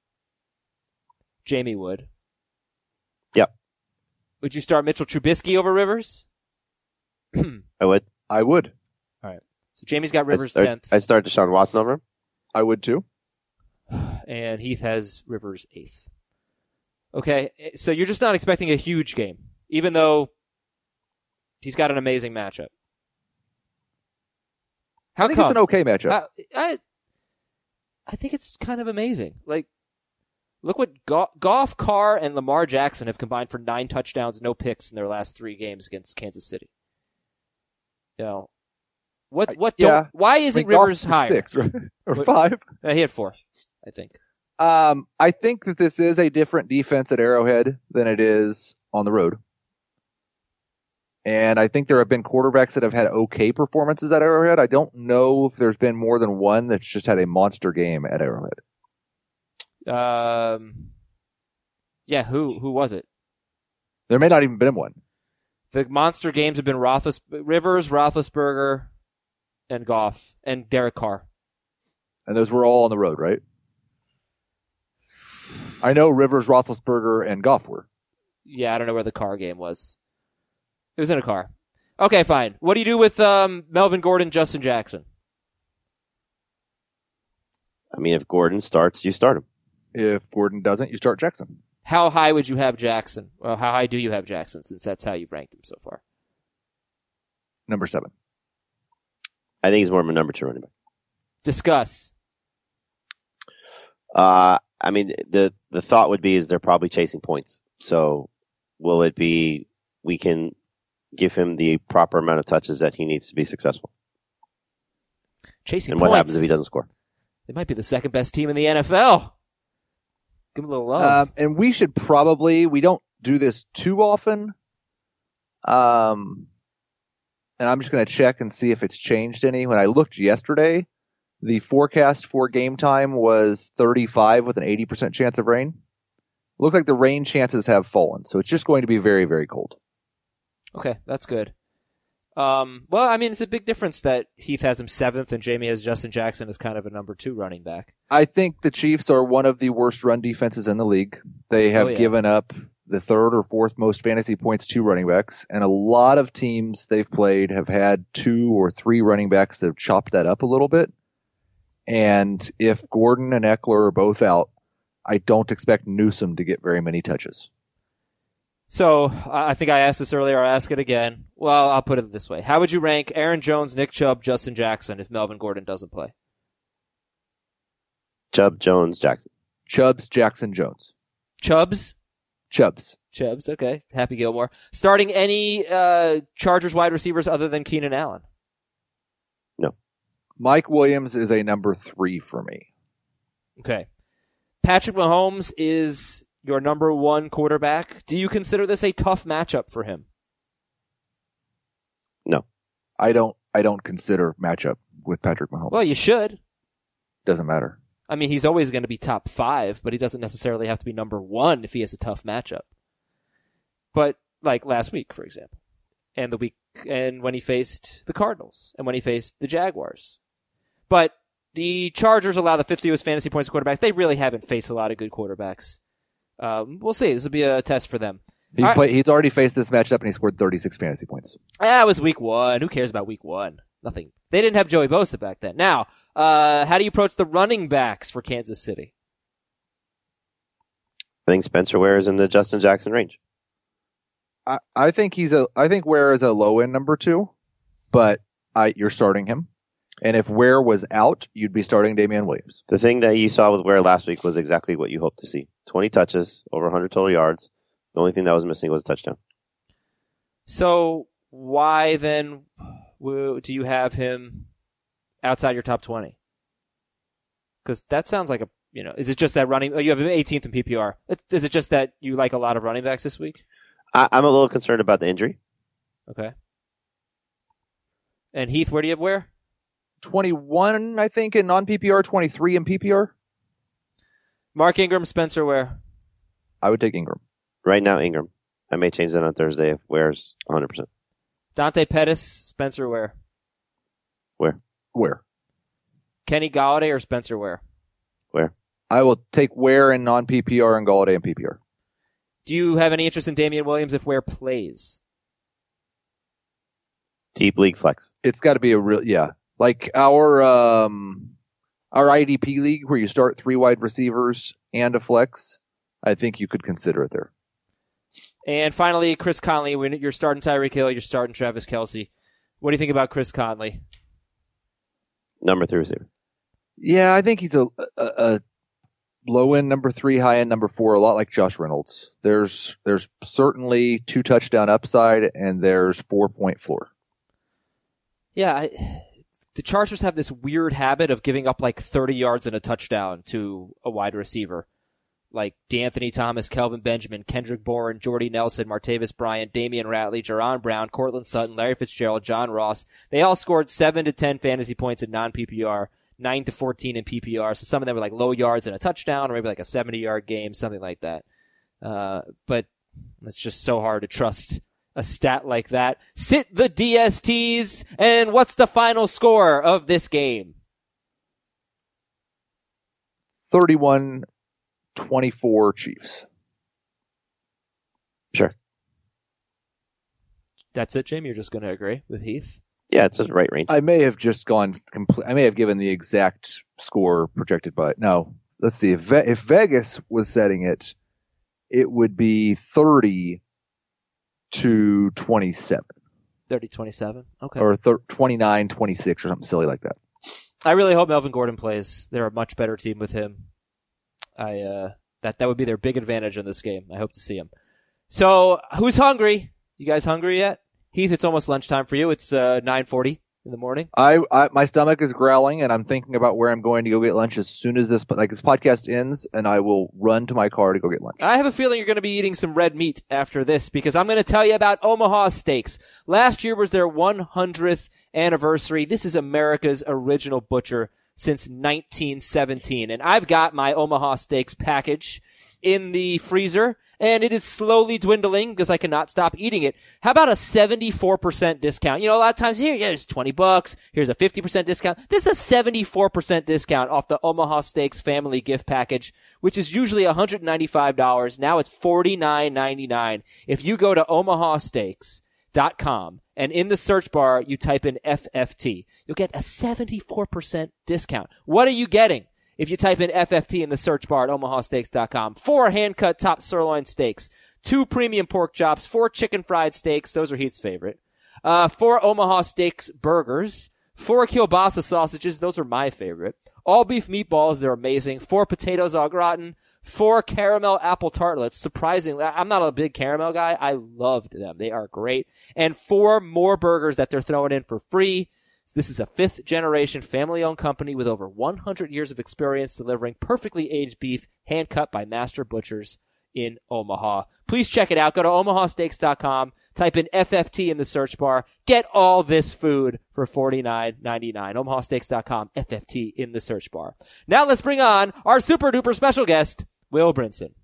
[SPEAKER 3] Jamie would.
[SPEAKER 4] Yep.
[SPEAKER 3] Would you start Mitchell Trubisky over Rivers?
[SPEAKER 4] I would.
[SPEAKER 5] I would.
[SPEAKER 3] All right. So Jamie's got
[SPEAKER 4] I'd
[SPEAKER 3] Rivers
[SPEAKER 4] start,
[SPEAKER 3] tenth,
[SPEAKER 4] I'd start Deshaun Watson over him.
[SPEAKER 5] I would too.
[SPEAKER 3] and Heath has Rivers eighth. Okay, so you're just not expecting a huge game, even though he's got an amazing matchup. How
[SPEAKER 5] I think
[SPEAKER 3] come?
[SPEAKER 5] it's an okay matchup.
[SPEAKER 3] I, I, I think it's kind of amazing. Like, look what Go- Goff, Carr, and Lamar Jackson have combined for nine touchdowns, no picks in their last three games against Kansas City. You know, what? What?
[SPEAKER 5] yeah.
[SPEAKER 3] Don't, why
[SPEAKER 5] I
[SPEAKER 3] isn't
[SPEAKER 5] mean, Goff
[SPEAKER 3] Rivers
[SPEAKER 5] was
[SPEAKER 3] higher?
[SPEAKER 5] Six, right? Or
[SPEAKER 3] What-
[SPEAKER 5] five.
[SPEAKER 3] Uh, he had four, I think.
[SPEAKER 5] Um, I think that this is a different defense at Arrowhead than it is on the road. And I think there have been quarterbacks that have had okay performances at Arrowhead. I don't know if there's been more than one that's just had a monster game at Arrowhead.
[SPEAKER 3] Um, yeah, who who was it?
[SPEAKER 5] There may not even been one.
[SPEAKER 3] The monster games have been Roethlis- Rivers, Roethlisberger, and Goff and Derek Carr.
[SPEAKER 5] And those were all on the road, right? I know Rivers, Roethlisberger, and Goff were.
[SPEAKER 3] Yeah, I don't know where the Carr game was. It was in a car. Okay, fine. What do you do with um, Melvin Gordon, Justin Jackson?
[SPEAKER 4] I mean, if Gordon starts, you start him.
[SPEAKER 5] If Gordon doesn't, you start Jackson.
[SPEAKER 3] How high would you have Jackson? Well, how high do you have Jackson, since that's how you've ranked him so far?
[SPEAKER 5] Number seven.
[SPEAKER 4] I think he's more of a number two running back.
[SPEAKER 3] Discuss.
[SPEAKER 4] Uh, I mean, the, the thought would be is they're probably chasing points. So will it be we can give him the proper amount of touches that he needs to be successful?
[SPEAKER 3] Chasing
[SPEAKER 4] and
[SPEAKER 3] points.
[SPEAKER 4] what happens if he doesn't score?
[SPEAKER 3] They might be the second best team in the N F L. Give him a little love.
[SPEAKER 5] Um, and we should probably, we don't do this too often. Um, and I'm just going to check and see if it's changed any. When I looked yesterday, the forecast for game time was thirty-five with an eighty percent chance of rain. It looked like the rain chances have fallen. So it's just going to be very, very cold.
[SPEAKER 3] Okay, that's good. Um, well, I mean, it's a big difference that Heath has him seventh and Jamie has Justin Jackson as kind of a number two running back.
[SPEAKER 5] I think the Chiefs are one of the worst run defenses in the league. They have
[SPEAKER 3] Oh, yeah.
[SPEAKER 5] given up the third or fourth most fantasy points to running backs, and a lot of teams they've played have had two or three running backs that have chopped that up a little bit. And if Gordon and Eckler are both out, I don't expect Newsome to get very many touches.
[SPEAKER 3] So, I think I asked this earlier, I'll ask it again. Well, I'll put it this way. How would you rank Aaron Jones, Nick Chubb, Justin Jackson if Melvin Gordon doesn't play?
[SPEAKER 4] Chubb, Jones, Jackson.
[SPEAKER 5] Chubbs, Jackson, Jones.
[SPEAKER 3] Chubbs?
[SPEAKER 5] Chubbs.
[SPEAKER 3] Chubbs, okay. Happy Gilmore. Starting any uh, Chargers wide receivers other than Keenan Allen?
[SPEAKER 4] No.
[SPEAKER 5] Mike Williams is a number three for me.
[SPEAKER 3] Okay. Patrick Mahomes is your number one quarterback. Do you consider this a tough matchup for him?
[SPEAKER 4] No.
[SPEAKER 5] I don't I don't consider matchup with Patrick Mahomes.
[SPEAKER 3] Well, you should.
[SPEAKER 5] Doesn't matter.
[SPEAKER 3] I mean, he's always going to be top five, but he doesn't necessarily have to be number one if he has a tough matchup. But like last week, for example, and the week, and when he faced the Cardinals, and when he faced the Jaguars. But the Chargers allow the fifth fewest fantasy points to quarterbacks. They really haven't faced a lot of good quarterbacks. Um, we'll see. This will be a test for them.
[SPEAKER 5] He's
[SPEAKER 3] All
[SPEAKER 5] play,
[SPEAKER 3] right.
[SPEAKER 5] he's already faced this matchup and he scored thirty-six fantasy points.
[SPEAKER 3] Ah, it was week one. Who cares about week one? Nothing. They didn't have Joey Bosa back then. Now, uh, how do you approach the running backs for Kansas City?
[SPEAKER 4] I think Spencer Ware is in the Justin Jackson range.
[SPEAKER 5] I, I think he's a I think Ware is a low end number two, but I you're starting him. And if Ware was out, you'd be starting Damian Williams.
[SPEAKER 4] The thing that you saw with Ware last week was exactly what you hoped to see. twenty touches, over one hundred total yards. The only thing that was missing was a touchdown.
[SPEAKER 3] So why then do you have him outside your top twenty? Because that sounds like a, you know, is it just that running, oh, you have him eighteenth in P P R. Is it just that you like a lot of running backs this week?
[SPEAKER 4] I, I'm a little concerned about the injury.
[SPEAKER 3] Okay. And Heath, where do you have Ware?
[SPEAKER 5] twenty-one, I think, in non-P P R, twenty-three in P P R.
[SPEAKER 3] Mark Ingram, Spencer Ware.
[SPEAKER 5] I would take Ingram.
[SPEAKER 4] Right now, Ingram. I may change that on Thursday if Ware's one hundred percent.
[SPEAKER 3] Dante Pettis, Spencer Ware.
[SPEAKER 4] Where?
[SPEAKER 5] Where?
[SPEAKER 3] Kenny Galladay or Spencer Ware?
[SPEAKER 4] Where?
[SPEAKER 5] I will take Ware in non-P P R and Galladay in P P R.
[SPEAKER 3] Do you have any interest in Damian Williams if Ware plays?
[SPEAKER 4] Deep league flex.
[SPEAKER 5] It's got to be a real, yeah. Like our um, our I D P league where you start three wide receivers and a flex, I think you could consider it there.
[SPEAKER 3] And finally, Chris Conley. When you're starting Tyreek Hill, you're starting Travis Kelce. What do you think about Chris Conley?
[SPEAKER 4] Number three receiver.
[SPEAKER 5] Yeah, I think he's a, a, a low end number three, high end number four, a lot like Josh Reynolds. There's there's certainly two touchdown upside and there's four point floor.
[SPEAKER 3] Yeah, I, the Chargers have this weird habit of giving up like thirty yards and a touchdown to a wide receiver. Like D'Anthony Thomas, Kelvin Benjamin, Kendrick Bourne, Jordy Nelson, Martavis Bryant, Damian Ratley, Jaron Brown, Cortland Sutton, Larry Fitzgerald, John Ross. They all scored seven to ten fantasy points in non-P P R, nine to fourteen in P P R. So some of them were like low yards and a touchdown, or maybe like a seventy-yard game, something like that. Uh, but it's just so hard to trust a stat like that. Sit the D S Ts, and what's the final score of this game?
[SPEAKER 5] thirty-one twenty-four Chiefs.
[SPEAKER 4] Sure.
[SPEAKER 3] That's it, Jamie? You're just going to agree with Heath?
[SPEAKER 4] Yeah, it's the right range.
[SPEAKER 5] I may have just gone complete. I may have given the exact score projected by. No, let's see. If, Ve- if Vegas was setting it, it would be thirty to twenty-seven.
[SPEAKER 3] thirty twenty-seven? Okay.
[SPEAKER 5] Or thir- twenty-nine twenty-six or something silly like that.
[SPEAKER 3] I really hope Melvin Gordon plays. They're a much better team with him. I uh, that that would be their big advantage in this game. I hope to see him. So, who's hungry? You guys hungry yet? Heath, it's almost lunchtime for you. It's uh, nine forty in the morning.
[SPEAKER 5] I, I my stomach is growling, and I'm thinking about where I'm going to go get lunch as soon as this like this podcast ends, and I will run to my car to go get lunch.
[SPEAKER 3] I have a feeling you're going to be eating some red meat after this, because I'm going to tell you about Omaha Steaks. Last year was their one hundredth anniversary. This is America's original butcher since nineteen seventeen, and I've got my Omaha Steaks package in the freezer, and it is slowly dwindling because I cannot stop eating it. How about a seventy-four percent discount? You know, a lot of times here, yeah, it's twenty bucks. Here's a fifty percent discount. This is a seventy-four percent discount off the Omaha Steaks family gift package, which is usually one hundred ninety-five dollars. Now it's forty-nine ninety-nine. If you go to omaha steaks dot com and in the search bar, you type in F F T, you'll get a seventy-four percent discount. What are you getting? If you type in F F T in the search bar at omaha steaks dot com, four hand-cut top sirloin steaks, two premium pork chops, four chicken fried steaks, those are Heath's favorite, uh, four Omaha Steaks burgers, four kielbasa sausages, those are my favorite, all beef meatballs, they're amazing, four potatoes au gratin, four caramel apple tartlets, surprisingly, I'm not a big caramel guy, I loved them, they are great, and four more burgers that they're throwing in for free. This is a fifth-generation family-owned company with over one hundred years of experience delivering perfectly aged beef hand-cut by master butchers in Omaha. Please check it out. Go to omaha steaks dot com, type in F F T in the search bar. Get all this food for forty-nine ninety-nine. omaha steaks dot com, F F T in the search bar. Now let's bring on our super-duper special guest, Will Brinson.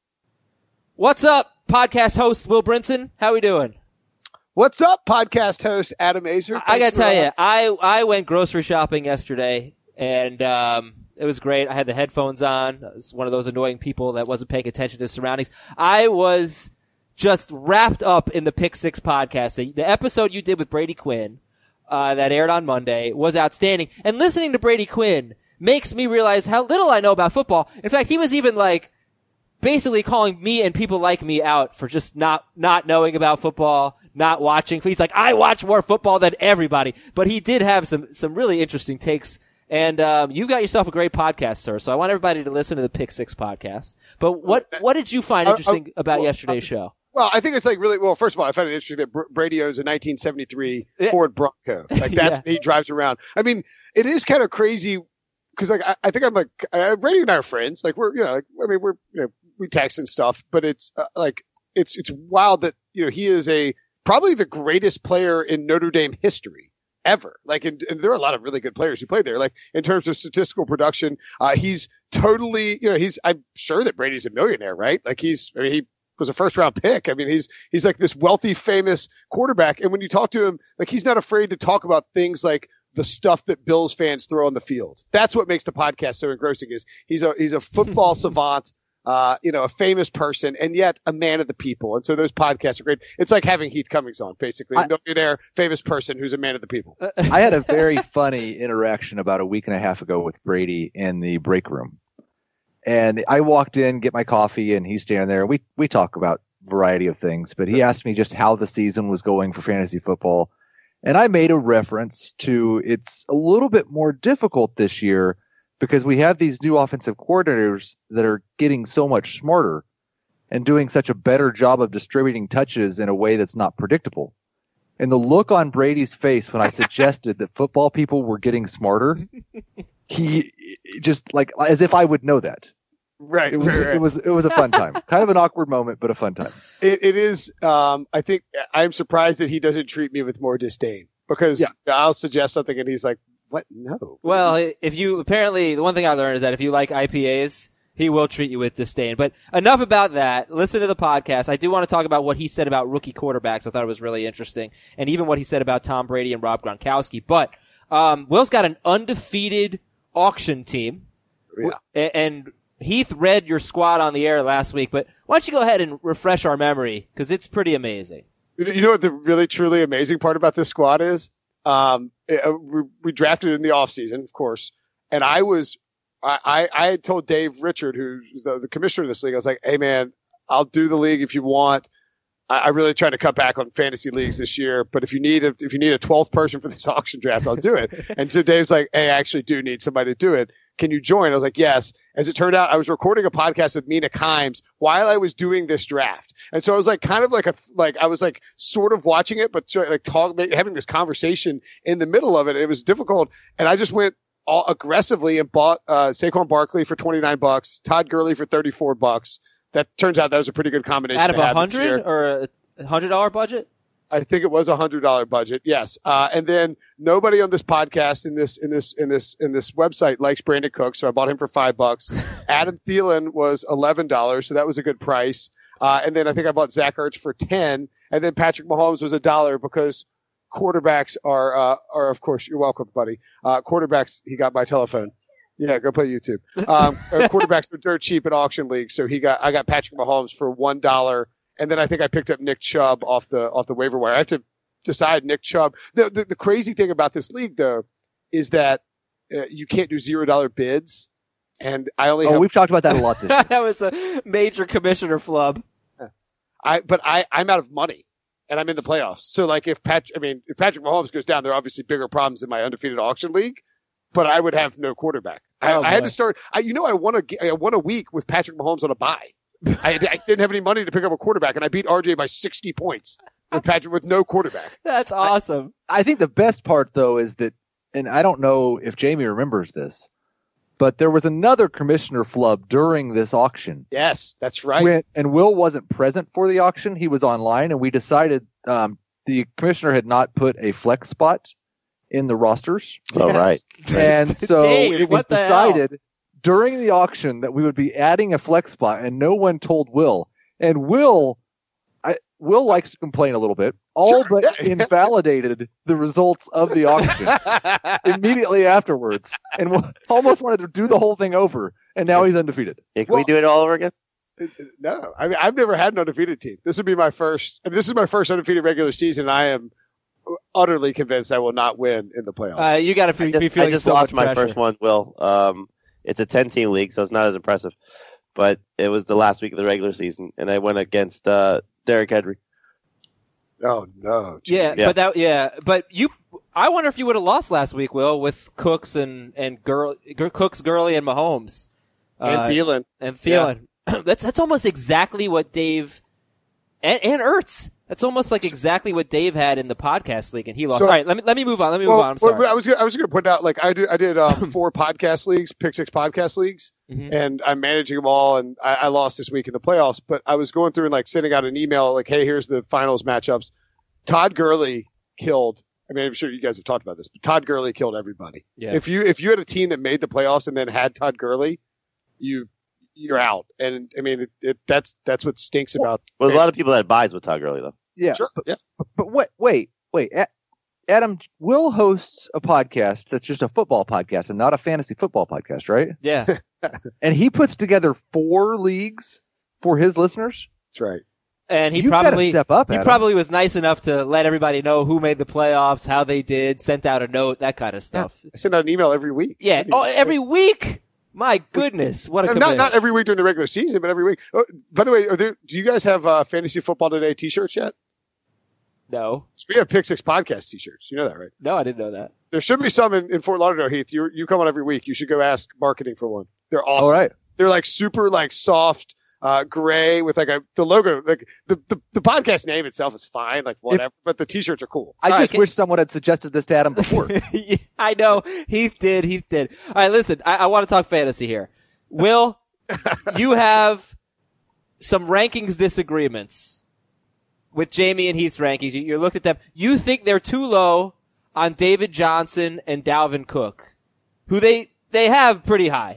[SPEAKER 3] What's up, podcast host Will Brinson? How we doing?
[SPEAKER 6] What's up, podcast host Adam Azer?
[SPEAKER 3] I gotta tell you, I, I went grocery shopping yesterday, and um, it was great. I had the headphones on. I was one of those annoying people that wasn't paying attention to surroundings. I was just wrapped up in the Pick Six podcast. The, the episode you did with Brady Quinn uh, that aired on Monday was outstanding. And listening to Brady Quinn makes me realize how little I know about football. In fact, he was even like basically calling me and people like me out for just not not knowing about football, not watching. He's like, I watch more football than everybody. But he did have some, some really interesting takes. And, um, you got yourself a great podcast, sir. So I want everybody to listen to the Pick Six podcast. But what, what did you find interesting uh, uh, about
[SPEAKER 6] well,
[SPEAKER 3] yesterday's
[SPEAKER 6] uh,
[SPEAKER 3] show?
[SPEAKER 6] Well, I think it's like really, well, first of all, I found it interesting that Br- Brady owns a nineteen seventy-three
[SPEAKER 3] yeah.
[SPEAKER 6] Ford Bronco. Like that's
[SPEAKER 3] yeah.
[SPEAKER 6] what he drives around. I mean, it is kind of crazy because like, I, I think I'm like, uh, Brady and I are friends. Like we're, you know, like, I mean, we're, you know, we text and stuff, but it's uh, like, it's, it's wild that, you know, he is a, probably the greatest player in Notre Dame history ever. Like, and, and there are a lot of really good players who played there. Like, in terms of statistical production, uh, he's totally, you know, he's, I'm sure that Brady's a millionaire, right? Like, he's, I mean, he was a first round pick. I mean, he's, he's like this wealthy, famous quarterback. And when you talk to him, like, he's not afraid to talk about things like the stuff that Bills fans throw on the field. That's what makes the podcast so engrossing is he's a, he's a football savant. Uh, you know, a famous person and yet a man of the people. And so those podcasts are great. It's like having Heath Cummings on, basically. A millionaire, famous person who's a man of the people.
[SPEAKER 5] I had a very funny interaction about a week and a half ago with Brady in the break room. And I walked in, get my coffee, and he's standing there. We, we talk about a variety of things, but he asked me just how the season was going for fantasy football. And I made a reference to it's a little bit more difficult this year because we have these new offensive coordinators that are getting so much smarter and doing such a better job of distributing touches in a way that's not predictable. And the look on Brady's face when I suggested that football people were getting smarter, he just like as if I would know that.
[SPEAKER 6] Right.
[SPEAKER 5] It was,
[SPEAKER 6] right, right.
[SPEAKER 5] it was, it was a fun time. Kind of an awkward moment, but a fun time.
[SPEAKER 6] It, it is. Um, I think I'm surprised that he doesn't treat me with more disdain because yeah. I'll suggest something and he's like, what? No.
[SPEAKER 3] Well, if you apparently the one thing I learned is that if you like I P As, He will treat you with disdain. But enough about that. Listen to the podcast. I do want to talk about what he said about rookie quarterbacks. I thought it was really interesting. And even what he said about Tom Brady and Rob Gronkowski. But um Will's got an undefeated auction team.
[SPEAKER 6] Yeah.
[SPEAKER 3] And Heath read your squad on the air last week. But why don't you go ahead and refresh our memory? Because it's pretty amazing.
[SPEAKER 6] You know what the really, truly amazing part about this squad is? Um, it, uh, we, we drafted in the offseason, of course. And I was... I, I had told Dave Richard, who's the, the commissioner of this league, I was like, hey, man, I'll do the league if you want. I, I really trying to cut back on fantasy leagues this year. But if you need a, if you need a twelfth person for this auction draft, I'll do it. And so Dave's like, hey, I actually do need somebody to do it. Can you join? I was like, yes. As it turned out, I was recording a podcast with Mina Kimes while I was doing this draft. And so I was like, kind of like a, like, I was like sort of watching it, but like talk, having this conversation in the middle of it. It was difficult. And I just went all aggressively and bought uh Saquon Barkley for twenty-nine bucks, Todd Gurley for thirty-four bucks. That turns out that was a pretty good combination.
[SPEAKER 3] Out of a hundred or a hundred dollar budget?
[SPEAKER 6] I think it was a hundred dollar budget. Yes. Uh, and then nobody on this podcast in this, in this, in this, in this website likes Brandon Cooks. So I bought him for five bucks. Adam Thielen was eleven dollars. So that was a good price. Uh, and then I think I bought Zach Ertz for ten, and then Patrick Mahomes was a dollar because quarterbacks are, uh, are of course, you're welcome, buddy. Uh, quarterbacks, he got my telephone. Yeah, go play YouTube. Um, quarterbacks are dirt cheap in auction leagues. So he got, I got Patrick Mahomes for one dollar. And then I think I picked up Nick Chubb off the, off the waiver wire. I have to decide Nick Chubb. The, the, the crazy thing about this league though, is that uh, you can't do zero dollar bids. And I only
[SPEAKER 5] Oh,
[SPEAKER 6] have,
[SPEAKER 5] we've talked about that a lot this year.
[SPEAKER 3] That was a major commissioner flub.
[SPEAKER 6] I, but I, I'm out of money. And I'm in the playoffs. So like if Pat, I mean, if Patrick Mahomes goes down, there are obviously bigger problems in my undefeated auction league, but I would have no quarterback. I,
[SPEAKER 3] Oh,
[SPEAKER 6] I had
[SPEAKER 3] boy.
[SPEAKER 6] to start, I, you know, I won a, I won a week with Patrick Mahomes on a bye. I, I didn't have any money to pick up a quarterback, and I beat R J by sixty points with Patrick with no quarterback.
[SPEAKER 3] That's awesome.
[SPEAKER 5] I think the best part, though, is that, and I don't know if Jamie remembers this, but there was another commissioner flub during this auction.
[SPEAKER 6] Yes, that's right.
[SPEAKER 5] When, and Will wasn't present for the auction. He was online, and we decided um, the commissioner had not put a flex spot in the rosters.
[SPEAKER 4] All right.
[SPEAKER 5] And so
[SPEAKER 3] Dave,
[SPEAKER 5] it was
[SPEAKER 3] what the hell?
[SPEAKER 5] decided during the auction that we would be adding a flex spot, and no one told Will. And Will, I, Will likes to complain a little bit, all
[SPEAKER 6] Sure,
[SPEAKER 5] but
[SPEAKER 6] yeah.
[SPEAKER 5] invalidated the results of the auction immediately afterwards, and w- almost wanted to do the whole thing over. And now he's undefeated.
[SPEAKER 4] Yeah, can
[SPEAKER 6] Well-
[SPEAKER 4] we do it all over again?
[SPEAKER 6] No, I mean, I've never had an undefeated team. This would be my first, I mean, this is my first undefeated regular season. I am utterly convinced I will not win in the playoffs.
[SPEAKER 3] Uh, you got to
[SPEAKER 4] I
[SPEAKER 3] be
[SPEAKER 4] just,
[SPEAKER 3] feeling
[SPEAKER 4] I just
[SPEAKER 3] so
[SPEAKER 4] lost
[SPEAKER 3] much
[SPEAKER 4] my
[SPEAKER 3] pressure.
[SPEAKER 4] first one, Will. Um, it's a ten-team league, so it's not as impressive. But it was the last week of the regular season, and I went against uh, Derrick Henry.
[SPEAKER 6] oh no.
[SPEAKER 3] Yeah,
[SPEAKER 4] Yeah.
[SPEAKER 3] but that yeah, but you. I wonder if you would have lost last week, Will, with Cooks and and Girl, G- Cooks, Gurley, and Mahomes,
[SPEAKER 6] And
[SPEAKER 3] uh,
[SPEAKER 6] Thielen.
[SPEAKER 3] and Thielen. that's that's almost exactly what Dave and, and Ertz. That's almost like exactly what Dave had in the podcast league, and he lost.
[SPEAKER 6] So-
[SPEAKER 3] All right, let me let me move on. Let me
[SPEAKER 6] Well,
[SPEAKER 3] move on. I'm sorry.
[SPEAKER 6] well, I was gonna- I was going to point out, like I did, I did um, four podcast leagues, Pick Six podcast leagues,
[SPEAKER 3] Mhm.
[SPEAKER 6] and I'm managing them all. And I, I lost this week in the playoffs, but I was going through and like sending out an email, like, "Hey, here's the finals matchups." Todd Gurley killed. I mean, I'm sure you guys have talked about this, but Todd Gurley killed everybody.
[SPEAKER 3] Yeah.
[SPEAKER 6] If you if you had a team that made the playoffs and then had Todd Gurley, you you're out. And I mean, it, it, that's that's what stinks about.
[SPEAKER 4] Well, a lot of people had buys with Todd Gurley, though.
[SPEAKER 5] Yeah,
[SPEAKER 6] Sure, yeah.
[SPEAKER 5] but wait, wait, wait. A- Adam, Will hosts a podcast that's just a football podcast and not a fantasy football podcast, right?
[SPEAKER 3] yeah,
[SPEAKER 5] And he puts together four leagues for his listeners.
[SPEAKER 6] That's right.
[SPEAKER 3] and he
[SPEAKER 5] You've gotta
[SPEAKER 3] probably
[SPEAKER 5] step up,
[SPEAKER 3] he
[SPEAKER 5] Adam.
[SPEAKER 3] probably was nice enough to let everybody know who made the playoffs, how they did, sent out a note, that kind of stuff.
[SPEAKER 6] I send out an email every week.
[SPEAKER 3] Yeah. Oh, every week. My goodness, what a
[SPEAKER 6] Uh, not
[SPEAKER 3] commitment.
[SPEAKER 6] not every week during the regular season, but every week. Oh, by the way, are there, do you guys have uh, Fantasy Football Today T-shirts yet?
[SPEAKER 3] No,
[SPEAKER 6] We have Pick Six podcast T-shirts. You know that, right?
[SPEAKER 3] no, I didn't know that.
[SPEAKER 6] There should be some in, in Fort Lauderdale, Heath. You you come on every week. You should go ask marketing for one. They're awesome.
[SPEAKER 5] All right.
[SPEAKER 6] They're like super like soft, uh, gray with like a the logo. Like the, the the podcast name itself is fine, like whatever. but the T-shirts are cool.
[SPEAKER 5] I
[SPEAKER 3] All right,
[SPEAKER 5] just
[SPEAKER 3] can-
[SPEAKER 5] wish someone had suggested this to Adam before.
[SPEAKER 3] I know. Heath did. Heath did. All right, listen, I, I want to talk fantasy here. Will, you have some rankings disagreements with Jamie and Heath's rankings. You, you looked at them. You think they're too low on David Johnson and Dalvin Cook, who they, they have pretty high.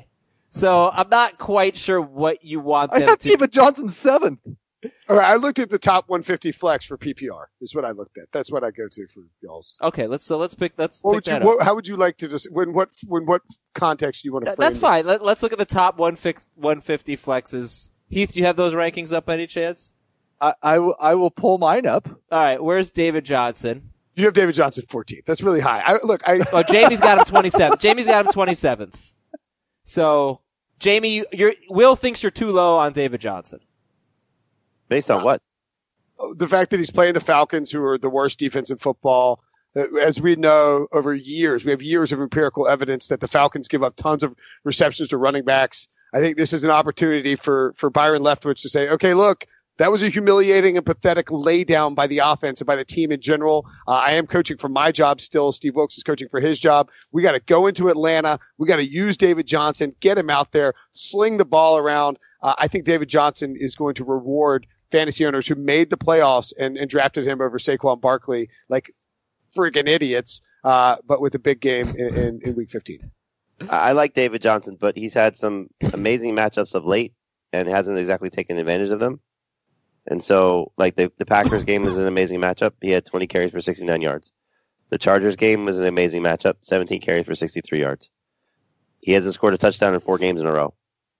[SPEAKER 3] So I'm not quite sure what you want
[SPEAKER 5] I
[SPEAKER 3] them
[SPEAKER 5] have
[SPEAKER 3] to.
[SPEAKER 5] David Johnson seventh.
[SPEAKER 6] All right, I looked at the top one fifty flex for P P R. Is what I looked at. That's what I go to for y'all's.
[SPEAKER 3] Okay, let's so let's pick. Let's
[SPEAKER 6] What
[SPEAKER 3] pick
[SPEAKER 6] would you?
[SPEAKER 3] that
[SPEAKER 6] What,
[SPEAKER 3] up.
[SPEAKER 6] how would you like to just? When what? When what context do you want to?
[SPEAKER 3] Th-
[SPEAKER 6] frame
[SPEAKER 3] That's fine.
[SPEAKER 6] this?
[SPEAKER 3] Let, let's look at the top one fix, one fifty flexes. Heath, do you have those rankings up by any chance?
[SPEAKER 5] I, I, will, I will pull mine up.
[SPEAKER 3] All right, where's David Johnson?
[SPEAKER 6] You have David Johnson fourteenth. That's really high. I, look, I.
[SPEAKER 3] Oh, Jamie's got him twenty-seventh. Jamie's got him twenty-seventh. So, Jamie, you, you're, Will thinks you're too low on David Johnson.
[SPEAKER 4] Based on what?
[SPEAKER 6] The fact that he's playing the Falcons, who are the worst defense in football. As we know, over years, we have years of empirical evidence that the Falcons give up tons of receptions to running backs. I think this is an opportunity for, for Byron Leftwich to say, okay, look, that was a humiliating and pathetic laydown by the offense and by the team in general. Uh, I am coaching for my job still. Steve Wilkes is coaching for his job. We got to go into Atlanta. We got to use David Johnson, get him out there, sling the ball around. Uh, I think David Johnson is going to reward fantasy owners who made the playoffs and, and drafted him over Saquon Barkley like friggin' idiots, uh, but with a big game in, in, in week fifteen.
[SPEAKER 4] I like David Johnson, but he's had some amazing matchups of late and hasn't exactly taken advantage of them. And so, like, the, the Packers game was an amazing matchup. He had twenty carries for sixty-nine yards. The Chargers game was an amazing matchup, seventeen carries for sixty-three yards. He hasn't scored a touchdown in four games in a row.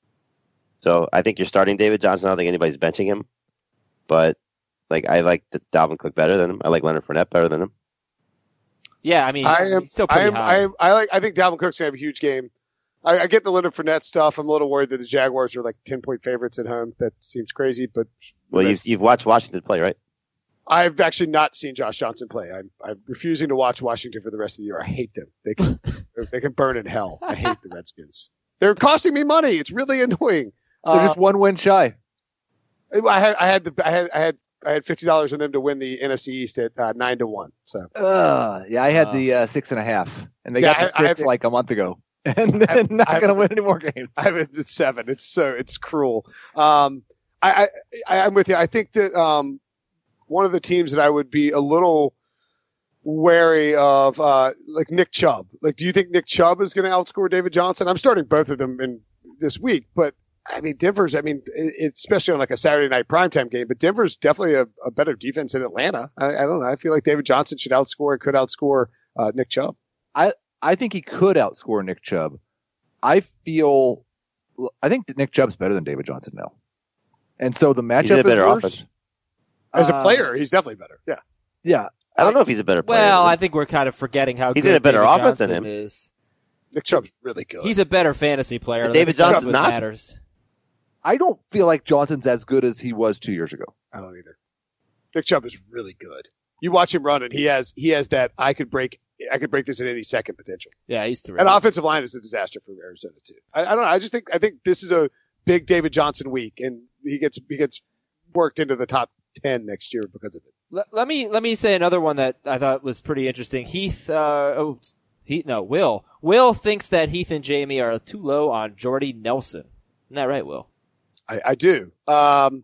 [SPEAKER 4] So I think you're starting David Johnson. I don't think anybody's benching him. But, like, I like the Dalvin Cook better than him. I like Leonard Fournette better than him.
[SPEAKER 3] Yeah, I mean,
[SPEAKER 6] I am
[SPEAKER 3] he's still
[SPEAKER 6] I
[SPEAKER 3] pretty
[SPEAKER 6] am,
[SPEAKER 3] high.
[SPEAKER 6] I am, I like, I think Dalvin Cook's gonna have a huge game. I, I get the Leonard Fournette stuff. I'm a little worried that the Jaguars are like ten point favorites at home. That seems crazy, but
[SPEAKER 4] Well, you've, you've watched Washington play, right?
[SPEAKER 6] I've actually not seen Josh Johnson play. I'm, I'm refusing to watch Washington for the rest of the year. I hate them. They can, they can burn in hell. I hate the Redskins. They're costing me money. It's really annoying.
[SPEAKER 5] They're
[SPEAKER 6] Uh,
[SPEAKER 5] just one win shy.
[SPEAKER 6] I had, I had the, I had, I had, I had fifty dollars on them to win the N F C East at uh, nine to one. So
[SPEAKER 5] Uh, yeah, I had
[SPEAKER 3] Uh,
[SPEAKER 5] the uh, six and a half, and they
[SPEAKER 6] Yeah,
[SPEAKER 5] got the
[SPEAKER 6] I- I
[SPEAKER 5] six
[SPEAKER 6] have-
[SPEAKER 5] like a month ago, and then not
[SPEAKER 6] I-
[SPEAKER 5] going to win any more games.
[SPEAKER 6] I have it at seven. It's so, it's cruel. Um, I, I, I'm with you. I think that, um, one of the teams that I would be a little wary of, uh, like Nick Chubb. Like, do you think Nick Chubb is going to outscore David Johnson? I'm starting both of them in this week, but I mean, Denver's, I mean, it, especially on like a Saturday night primetime game, but Denver's definitely a, a better defense than Atlanta. I, I don't know. I feel like David Johnson should outscore and could outscore, uh, Nick Chubb.
[SPEAKER 5] I think he could outscore Nick Chubb. I feel, I think that Nick Chubb's better than David Johnson now, and so the matchup
[SPEAKER 4] He's in a better
[SPEAKER 5] is worse.
[SPEAKER 4] offense.
[SPEAKER 6] As a
[SPEAKER 5] Uh,
[SPEAKER 6] player, he's definitely better. Yeah.
[SPEAKER 5] Yeah,
[SPEAKER 4] I don't know if he's a better player.
[SPEAKER 3] well,
[SPEAKER 4] than
[SPEAKER 3] I
[SPEAKER 4] him.
[SPEAKER 3] think we're kind of forgetting how
[SPEAKER 4] He's
[SPEAKER 3] good
[SPEAKER 4] in a better
[SPEAKER 3] David
[SPEAKER 4] offense than
[SPEAKER 3] Johnson
[SPEAKER 4] him.
[SPEAKER 3] is.
[SPEAKER 6] Nick Chubb's really good.
[SPEAKER 3] He's a better fantasy player.
[SPEAKER 4] And David
[SPEAKER 3] That's
[SPEAKER 4] Johnson's
[SPEAKER 3] what
[SPEAKER 4] not.
[SPEAKER 3] matters.
[SPEAKER 5] I don't feel like Johnson's as good as he was two years ago.
[SPEAKER 6] I don't either. Nick Chubb is really good. You watch him run, and he has he has that I could break I could break this at any second potential.
[SPEAKER 3] Yeah, he's terrific.
[SPEAKER 6] And offensive line is a disaster for Arizona too. I, I don't know. I just think I think this is a big David Johnson week, and he gets he gets worked into the top ten next year because of it.
[SPEAKER 3] Let, let me let me say another one that I thought was pretty interesting. Heath, uh, oh, Heath, no, Will. Will thinks that Heath and Jamie are too low on Jordy Nelson. Isn't that right, Will?
[SPEAKER 6] I, I do. Um,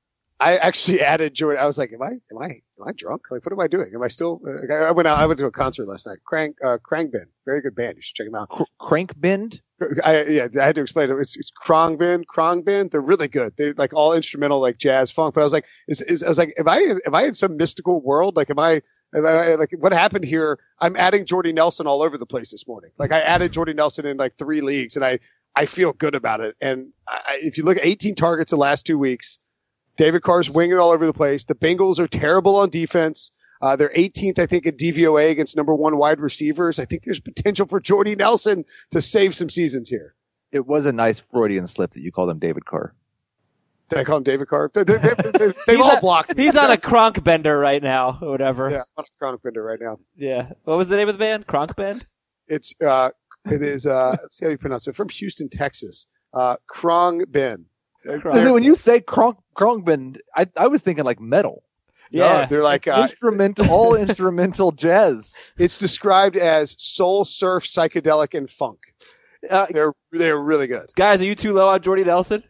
[SPEAKER 6] I actually added Jordan. I was like, am I am I am I drunk? Like, what am I doing? Am I still? Uh, I went out. I went to a concert last night. Krang uh, Krangben, very good band. You should check them out.
[SPEAKER 5] Cr- Crank Bend.
[SPEAKER 6] I, yeah, I had to explain it. It's, it's Krongbin, Krongbin. They're really good. They're like all instrumental, like jazz funk. But I was like, is, is I was like, if I if I in some mystical world, like, am I, am I like, what happened here? I'm adding Jordy Nelson all over the place this morning. Like, I added Jordy Nelson in like three leagues, and I I feel good about it. And I, if you look at eighteen targets the last two weeks, David Carr's winging all over the place. The Bengals are terrible on defense. Uh, they're eighteenth, I think, at D V O A against number one wide receivers. I think there's potential for Jordy Nelson to save some seasons here.
[SPEAKER 5] It was a nice Freudian slip that you called him David Carr.
[SPEAKER 6] Did I call him David Carr? They, they, they, they, they've
[SPEAKER 3] He's
[SPEAKER 6] all
[SPEAKER 3] a-
[SPEAKER 6] blocked me.
[SPEAKER 3] He's on a Kronk bender right now, or whatever.
[SPEAKER 6] Yeah, I'm on a chronic bender right now.
[SPEAKER 3] Yeah. What was the name of the band? Kronk Bend?
[SPEAKER 6] It's uh, it is uh, let's see how you pronounce it. From Houston, Texas. Uh, Krong Ben.
[SPEAKER 3] Krong.
[SPEAKER 5] When you say Kronk Kronk Bend, I I was thinking like metal,
[SPEAKER 3] Yeah.
[SPEAKER 6] they're like uh,
[SPEAKER 5] instrumental, all instrumental jazz.
[SPEAKER 6] it's described as soul, surf, psychedelic, and funk.
[SPEAKER 3] Uh,
[SPEAKER 6] They're they're really good.
[SPEAKER 3] guys, are you too low on Jordy Nelson?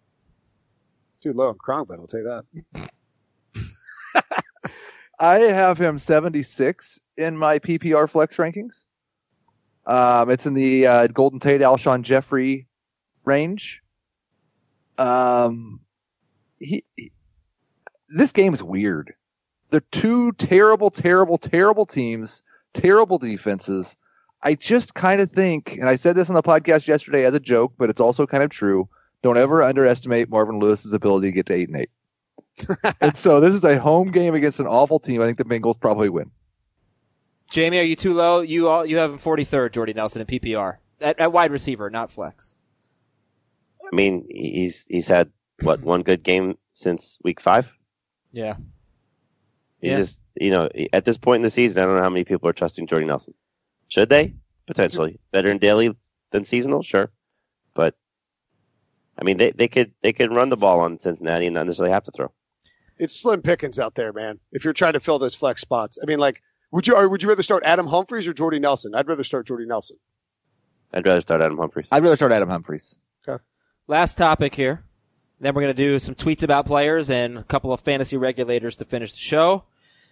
[SPEAKER 6] Too low on Krong Ben, I'll tell you that.
[SPEAKER 5] I have him seventy-six in my P P R flex rankings. Um, it's in the uh, Golden Tate, Alshon Jeffrey range. Um, he, he this game is weird. They're two terrible, terrible, terrible teams, terrible defenses. I just kind of think, and I said this on the podcast yesterday as a joke, but it's also kind of true. Don't ever underestimate Marvin Lewis's ability to get to eight and eight. And so this is a home game against an awful team. I think the Bengals probably win.
[SPEAKER 3] Jamie, are you too low? You all, you have him forty-third, Jordy Nelson in P P R at, at wide receiver, not flex.
[SPEAKER 4] I mean, he's he's had what one good game since week five.
[SPEAKER 3] Yeah,
[SPEAKER 4] he's
[SPEAKER 3] yeah.
[SPEAKER 4] just you know at this point in the season, I don't know how many people are trusting Jordy Nelson. Should they potentially better in daily than seasonal? Sure, but I mean they, they could they could run the ball on Cincinnati and not necessarily have to throw.
[SPEAKER 6] It's slim pickings out there, man. If you're trying to fill those flex spots, I mean, like, would you or would you rather start Adam Humphries or Jordy Nelson? I'd rather start Jordy Nelson.
[SPEAKER 4] I'd rather start Adam Humphries.
[SPEAKER 5] I'd rather start Adam Humphries.
[SPEAKER 6] Okay.
[SPEAKER 3] Last topic here. Then we're going to do some tweets about players and a couple of fantasy regulators to finish the show.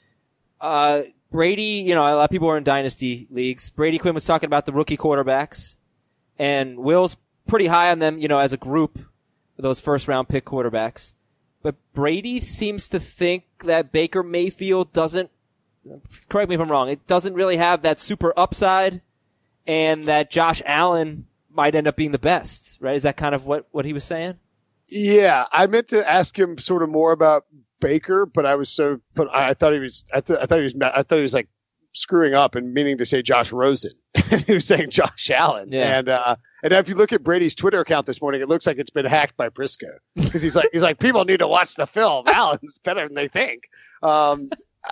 [SPEAKER 3] Uh, Brady, you know, a lot of people are in dynasty leagues. Brady Quinn was talking about the rookie quarterbacks, and Will's pretty high on them, you know, as a group, those first round pick quarterbacks. But Brady seems to think that Baker Mayfield doesn't, correct me if I'm wrong, it doesn't really have that super upside, and that Josh Allen might end up being the best, right? Is that kind of what, what he was saying?
[SPEAKER 6] Yeah, I meant to ask him sort of more about Baker, but I was so, but I thought he was, I, th- I thought he was, I thought he was like screwing up and meaning to say Josh Rosen. He was saying Josh Allen.
[SPEAKER 3] Yeah.
[SPEAKER 6] And, uh, and if you look at Brady's Twitter account this morning, it looks like it's been hacked by Briscoe because he's like, he's like, people need to watch the film. Allen's better than they think. Um,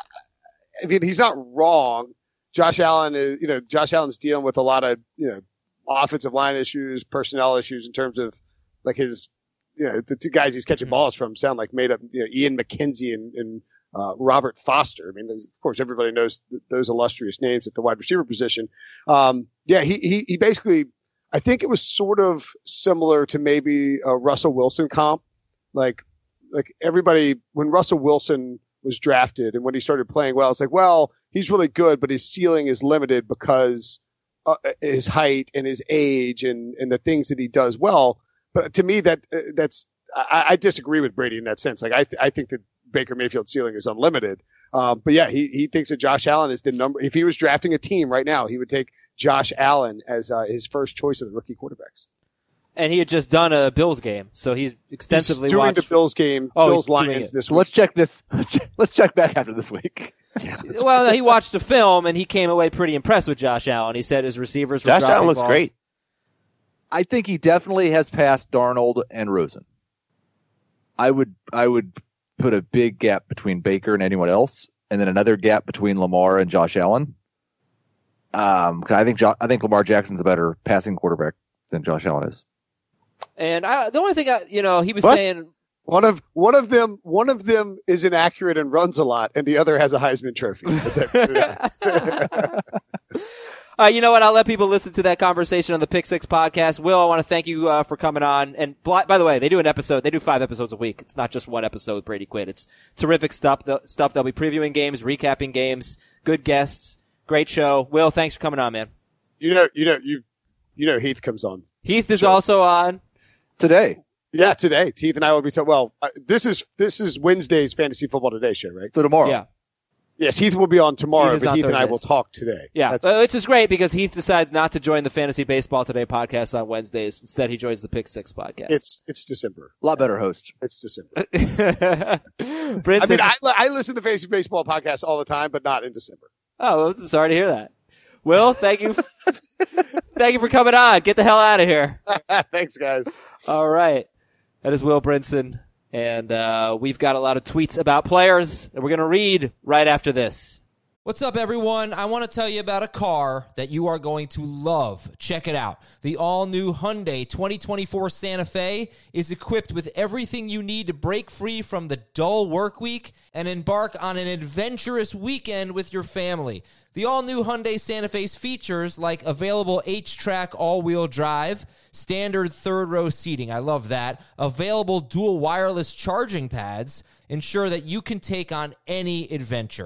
[SPEAKER 6] I mean, he's not wrong. Josh Allen is, you know, Josh Allen's dealing with a lot of, you know, offensive line issues, personnel issues in terms of like his, you know, the two guys he's catching balls from sound like made up, you know, Ian McKenzie and, and uh, Robert Foster. I mean, of course, everybody knows th- those illustrious names at the wide receiver position. Um, yeah, he, he, he basically, I think it was sort of similar to maybe a Russell Wilson comp. Like, like everybody, when Russell Wilson was drafted and when he started playing well, it's like, well, he's really good, but his ceiling is limited because uh, his height and his age and, and the things that he does well. But to me, that, uh, that's, I, I disagree with Brady in that sense. Like, I, th- I think that Baker Mayfield's ceiling is unlimited. Um, but yeah, he, he thinks that Josh Allen is the number. If he was drafting a team right now, he would take Josh Allen as uh, his first choice of the rookie quarterbacks.
[SPEAKER 3] And he had just done a Bills game, so he's extensively
[SPEAKER 6] he's doing
[SPEAKER 3] watched
[SPEAKER 6] the Bills game,
[SPEAKER 3] Oh,
[SPEAKER 6] Bills
[SPEAKER 3] he's doing
[SPEAKER 6] Lions
[SPEAKER 3] it.
[SPEAKER 6] this
[SPEAKER 5] So
[SPEAKER 6] week.
[SPEAKER 5] let's check this. Let's check back after this week.
[SPEAKER 3] Well, he watched the film and he came away pretty impressed with Josh Allen. He said his receivers were
[SPEAKER 4] Josh
[SPEAKER 3] dropping
[SPEAKER 4] Allen looks
[SPEAKER 3] balls.
[SPEAKER 4] great.
[SPEAKER 5] I think he definitely has passed Darnold and Rosen. I would I would put a big gap between Baker and anyone else, and then another gap between Lamar and Josh Allen. Um, 'cause I think jo- I think Lamar Jackson's a better passing quarterback than Josh Allen is.
[SPEAKER 3] And I, the only thing I, you know, he was
[SPEAKER 6] What?
[SPEAKER 3] saying,
[SPEAKER 6] One of one of them one of them is inaccurate and runs a lot, and the other has a Heisman Trophy. Is that-
[SPEAKER 3] uh, you know what? I'll let people listen to that conversation on the Pick Six podcast. Will, I want to thank you uh, for coming on. And bl- by the way, they do an episode. They do five episodes a week. It's not just one episode with Brady Quinn. It's terrific stuff. The stuff they'll be previewing games, recapping games, good guests, great show. Will, thanks for coming on, man.
[SPEAKER 6] you know, you know, you you know, Heath comes on.
[SPEAKER 3] Heath is
[SPEAKER 6] Sure.
[SPEAKER 3] also on.
[SPEAKER 5] Today.
[SPEAKER 6] Yeah, today, Heath and I will be talking. Well, uh, this is this is Wednesday's Fantasy Football Today show, right?
[SPEAKER 5] So tomorrow.
[SPEAKER 3] Yeah.
[SPEAKER 6] Yes, Heath will be on tomorrow,
[SPEAKER 3] Heath is
[SPEAKER 6] but
[SPEAKER 3] on
[SPEAKER 6] Heath and I
[SPEAKER 3] Thursdays.
[SPEAKER 6] will talk today.
[SPEAKER 3] Yeah,
[SPEAKER 6] That's-
[SPEAKER 3] uh, which is great because Heath decides not to join the Fantasy Baseball Today podcast on Wednesdays. Instead, he joins the Pick Six podcast.
[SPEAKER 6] it's it's December.
[SPEAKER 5] A lot better host.
[SPEAKER 6] It's December.
[SPEAKER 3] Brinson,
[SPEAKER 6] I mean, I, I listen to Fantasy Baseball podcasts all the time, but not in December.
[SPEAKER 3] oh, I'm sorry to hear that. Will, thank you. Thank you for coming on. Get the hell out of here.
[SPEAKER 6] Thanks, guys.
[SPEAKER 3] All right. That is Will Brinson. And uh, we've got a lot of tweets about players that we're going to read right after this. What's up, everyone? I want to tell you about a car that you are going to love. Check it out. The all-new Hyundai twenty twenty-four Santa Fe is equipped with everything you need to break free from the dull work week and embark on an adventurous weekend with your family. The all-new Hyundai Santa Fe's features like available H-Track all-wheel drive, standard third-row seating, I love that, available dual wireless charging pads ensure that you can take on any adventure.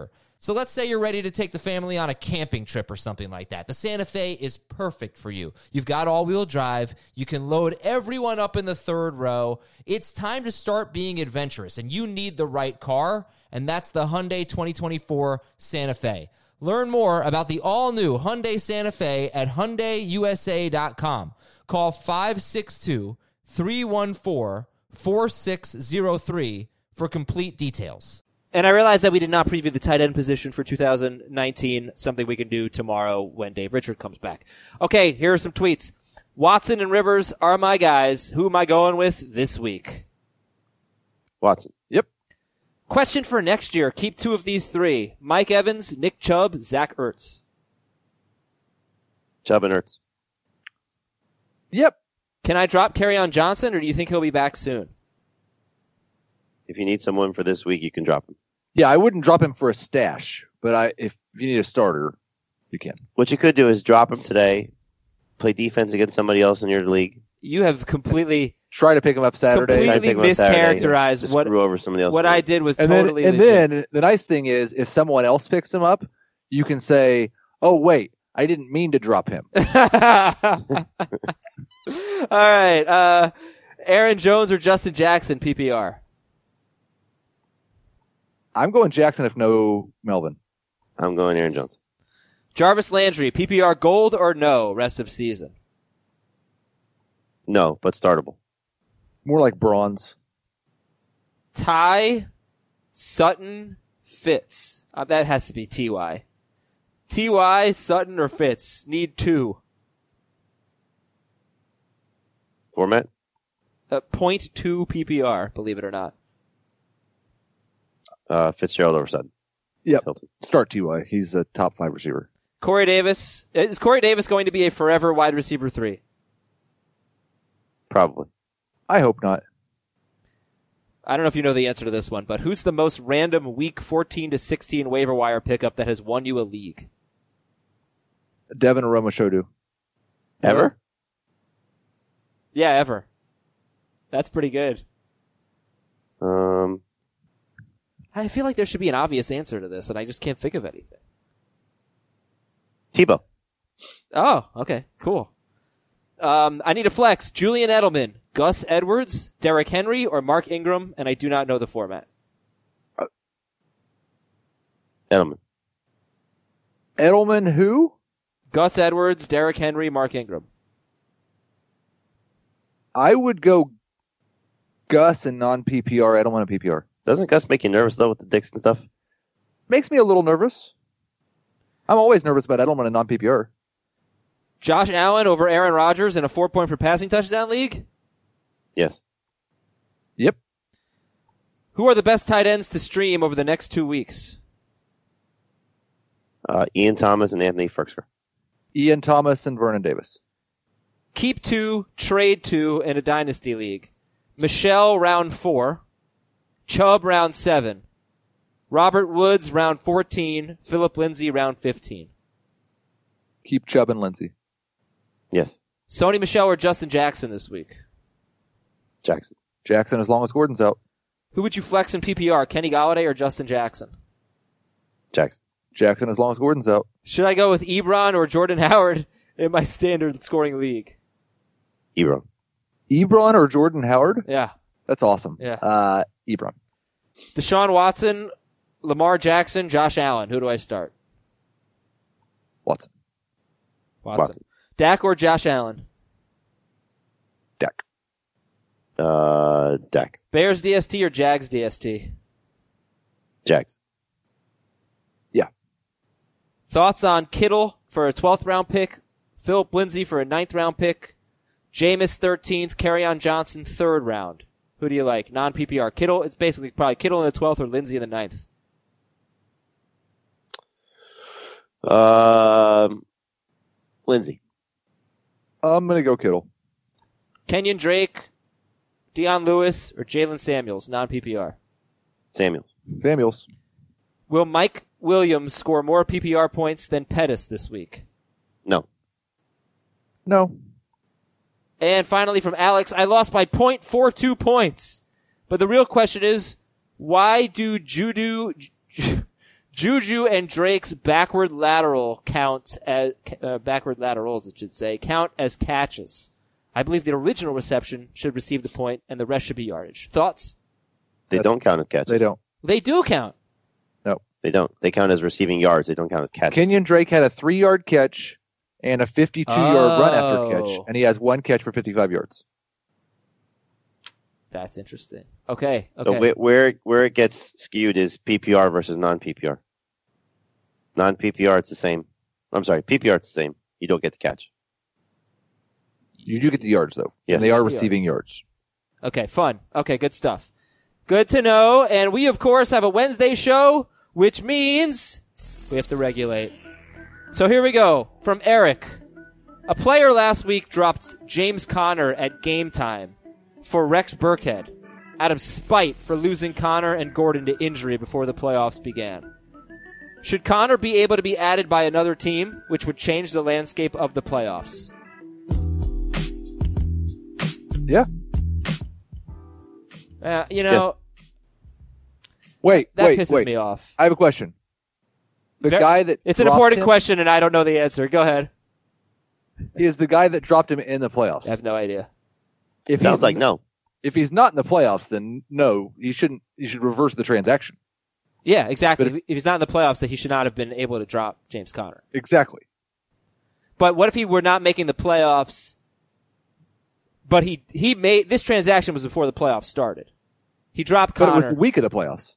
[SPEAKER 7] So let's say you're ready to take the family on a camping trip or something like that. The Santa Fe is perfect for you. You've got all-wheel drive. You can load everyone up in the third row. It's time to start being adventurous, and you need the right car, and that's the Hyundai twenty twenty-four Santa Fe. Learn more about the all-new Hyundai Santa Fe at Hyundai U S A dot com. Call five six two, three one four, four six zero three for complete details.
[SPEAKER 3] And I realize that we did not preview the tight end position for two thousand nineteen, something we can do tomorrow when Dave Richard comes back. Okay, here are some tweets. Watson and Rivers are my guys. Who am I going with this week?
[SPEAKER 4] Watson.
[SPEAKER 5] Yep.
[SPEAKER 3] Question for next year. Keep two of these three. Mike Evans, Nick Chubb, Zach Ertz.
[SPEAKER 4] Chubb and Ertz.
[SPEAKER 5] Yep.
[SPEAKER 3] Can I drop Kerryon Johnson, or do you think he'll be back soon?
[SPEAKER 4] If you need someone for this week, you can drop him.
[SPEAKER 5] Yeah, I wouldn't drop him for a stash, but I if you need a starter, you can.
[SPEAKER 4] What you could do is drop him today, play defense against somebody else in your league.
[SPEAKER 3] You have completely,
[SPEAKER 5] Try to pick him up Saturday.
[SPEAKER 4] Try to
[SPEAKER 3] completely
[SPEAKER 4] pick him up Saturday,
[SPEAKER 3] mischaracterized
[SPEAKER 4] just
[SPEAKER 3] what
[SPEAKER 4] screw over somebody else.
[SPEAKER 3] what I did was
[SPEAKER 5] and
[SPEAKER 3] totally
[SPEAKER 5] then, and
[SPEAKER 3] legit.
[SPEAKER 5] then the nice thing is, if someone else picks him up, you can say, "Oh wait, I didn't mean to drop him."
[SPEAKER 3] All right. Uh, Aaron Jones or Justin Jackson, P P R?
[SPEAKER 5] I'm going Jackson if no Melvin.
[SPEAKER 4] I'm going Aaron Jones.
[SPEAKER 3] Jarvis Landry, P P R gold or no rest of season?
[SPEAKER 4] No, but startable.
[SPEAKER 5] More like bronze.
[SPEAKER 3] Ty, Sutton, Fitz. Uh, that has to be T Y. T Y, Sutton, or Fitz? Need two.
[SPEAKER 4] Format?
[SPEAKER 3] Uh, point two P P R, believe it or not.
[SPEAKER 4] Uh, Fitzgerald over Sutton.
[SPEAKER 5] Yep.
[SPEAKER 4] Hilton.
[SPEAKER 5] Start T Y. He's a top five receiver.
[SPEAKER 3] Corey Davis. Is Corey Davis going to be a forever wide receiver three?
[SPEAKER 4] Probably.
[SPEAKER 5] I hope not.
[SPEAKER 3] I don't know if you know the answer to this one, but who's the most random week fourteen to sixteen waiver wire pickup that has won you a league?
[SPEAKER 5] Devin Aromashodu.
[SPEAKER 4] Ever?
[SPEAKER 3] Yeah, ever. That's pretty good.
[SPEAKER 4] Um,
[SPEAKER 3] I feel like there should be an obvious answer to this, and I just can't think of anything.
[SPEAKER 4] Tebow.
[SPEAKER 3] Oh, okay, cool. Um, I need a flex. Julian Edelman, Gus Edwards, Derrick Henry, or Mark Ingram, and I do not know the format.
[SPEAKER 4] Edelman.
[SPEAKER 5] Edelman who?
[SPEAKER 3] Gus Edwards, Derrick Henry, Mark Ingram.
[SPEAKER 5] I would go Gus and non-P P R, Edelman and P P R.
[SPEAKER 4] Doesn't Gus make you nervous, though, with the Dixon stuff?
[SPEAKER 5] Makes me a little nervous. I'm always nervous about Edelman and non-P P R.
[SPEAKER 3] Josh Allen over Aaron Rodgers in a four-point per passing touchdown league?
[SPEAKER 4] Yes.
[SPEAKER 5] Yep.
[SPEAKER 3] Who are the best tight ends to stream over the next two weeks?
[SPEAKER 4] Uh, Ian Thomas and Anthony Firkser.
[SPEAKER 5] Ian Thomas and Vernon Davis.
[SPEAKER 3] Keep two, trade two in a dynasty league. Michelle, round four. Chubb, round seven. Robert Woods, round fourteen. Philip Lindsay, round fifteen.
[SPEAKER 5] Keep Chubb and Lindsey.
[SPEAKER 4] Yes.
[SPEAKER 3] Sony Michelle or Justin Jackson this week?
[SPEAKER 4] Jackson.
[SPEAKER 5] Jackson as long as Gordon's out.
[SPEAKER 3] Who would you flex in P P R, Kenny Golladay or Justin Jackson?
[SPEAKER 4] Jackson.
[SPEAKER 5] Jackson as long as Gordon's out.
[SPEAKER 3] Should I go with Ebron or Jordan Howard in my standard scoring league?
[SPEAKER 4] Ebron.
[SPEAKER 5] Ebron or Jordan Howard?
[SPEAKER 3] Yeah.
[SPEAKER 5] That's awesome.
[SPEAKER 3] Yeah.
[SPEAKER 5] Uh, Ebron.
[SPEAKER 3] Deshaun Watson, Lamar Jackson, Josh Allen. Who do I start?
[SPEAKER 5] Watson.
[SPEAKER 3] Watson.
[SPEAKER 4] Watson.
[SPEAKER 3] Dak or Josh Allen?
[SPEAKER 5] Dak.
[SPEAKER 4] Uh, Dak.
[SPEAKER 3] Bears D S T or Jags D S T?
[SPEAKER 4] Jags.
[SPEAKER 5] Yeah.
[SPEAKER 3] Thoughts on Kittle for a twelfth round pick, Philip Lindsay for a ninth round pick, Jameis thirteenth, Kerryon Johnson third round. Who do you like? Non-P P R. Kittle, it's basically probably Kittle in the twelfth or Lindsay in the ninth.
[SPEAKER 4] Um, Lindsay.
[SPEAKER 5] I'm going to go Kittle.
[SPEAKER 3] Kenyon Drake, Deion Lewis, or Jalen Samuels, non-P P R.
[SPEAKER 4] Samuels.
[SPEAKER 5] Samuels.
[SPEAKER 3] Will Mike Williams score more P P R points than Pettis this week?
[SPEAKER 4] No.
[SPEAKER 5] No.
[SPEAKER 3] And finally from Alex, I lost by point four two points. But the real question is, why do Juju, Juju and Drake's backward lateral count as uh, backward laterals, it should say, count as catches. I believe the original reception should receive the point, and the rest should be yardage. Thoughts?
[SPEAKER 4] They
[SPEAKER 5] That's-
[SPEAKER 4] don't count as catches.
[SPEAKER 5] They don't.
[SPEAKER 3] They do count.
[SPEAKER 5] No.
[SPEAKER 4] They don't. They count as receiving yards. They don't count as catches.
[SPEAKER 5] Kenyon Drake had a three-yard catch and a fifty-two-yard run after
[SPEAKER 3] Oh.
[SPEAKER 5] catch, and he has one catch for fifty-five yards.
[SPEAKER 3] That's interesting. Okay.
[SPEAKER 4] So
[SPEAKER 3] Okay.
[SPEAKER 4] where, where where it gets skewed is P P R versus non-P P R. Non-P P R, it's the same. I'm sorry, P P R, it's the same. You don't get the catch.
[SPEAKER 5] You do get the yards, though.
[SPEAKER 4] Yes.
[SPEAKER 5] And they are
[SPEAKER 3] The
[SPEAKER 5] receiving
[SPEAKER 3] yards.
[SPEAKER 5] yards.
[SPEAKER 3] Okay, fun. Okay, good stuff. Good to know. And we, of course, have a Wednesday show, which means we have to regulate. So here we go. From Eric. A player last week dropped James Conner at game time for Rex Burkhead out of spite for losing Conner and Gordon to injury before the playoffs began. Should Conner be able to be added by another team, which would change the landscape of the playoffs?
[SPEAKER 5] Yeah.
[SPEAKER 3] Uh, you know,
[SPEAKER 5] Wait,
[SPEAKER 3] that
[SPEAKER 5] wait,
[SPEAKER 3] pisses
[SPEAKER 5] wait.
[SPEAKER 3] me off.
[SPEAKER 5] I have a question. The
[SPEAKER 3] Ver-
[SPEAKER 5] guy that
[SPEAKER 3] It's an
[SPEAKER 5] dropped
[SPEAKER 3] important
[SPEAKER 5] him
[SPEAKER 3] question, and I don't know the answer. Go ahead.
[SPEAKER 5] is the guy that dropped him in the playoffs.
[SPEAKER 3] I have no idea.
[SPEAKER 5] If
[SPEAKER 4] Sounds
[SPEAKER 5] he's,
[SPEAKER 4] like no.
[SPEAKER 5] If he's not in the playoffs, then no, you shouldn't. You should reverse the transaction.
[SPEAKER 3] Yeah, exactly.
[SPEAKER 5] But
[SPEAKER 3] if, if he's not in the playoffs, then he should not have been able to drop James Conner.
[SPEAKER 5] Exactly.
[SPEAKER 3] But what if he were not making the playoffs, but he he made this transaction was before the playoffs started? He dropped
[SPEAKER 5] But it was
[SPEAKER 3] Conner.
[SPEAKER 5] the week of the playoffs.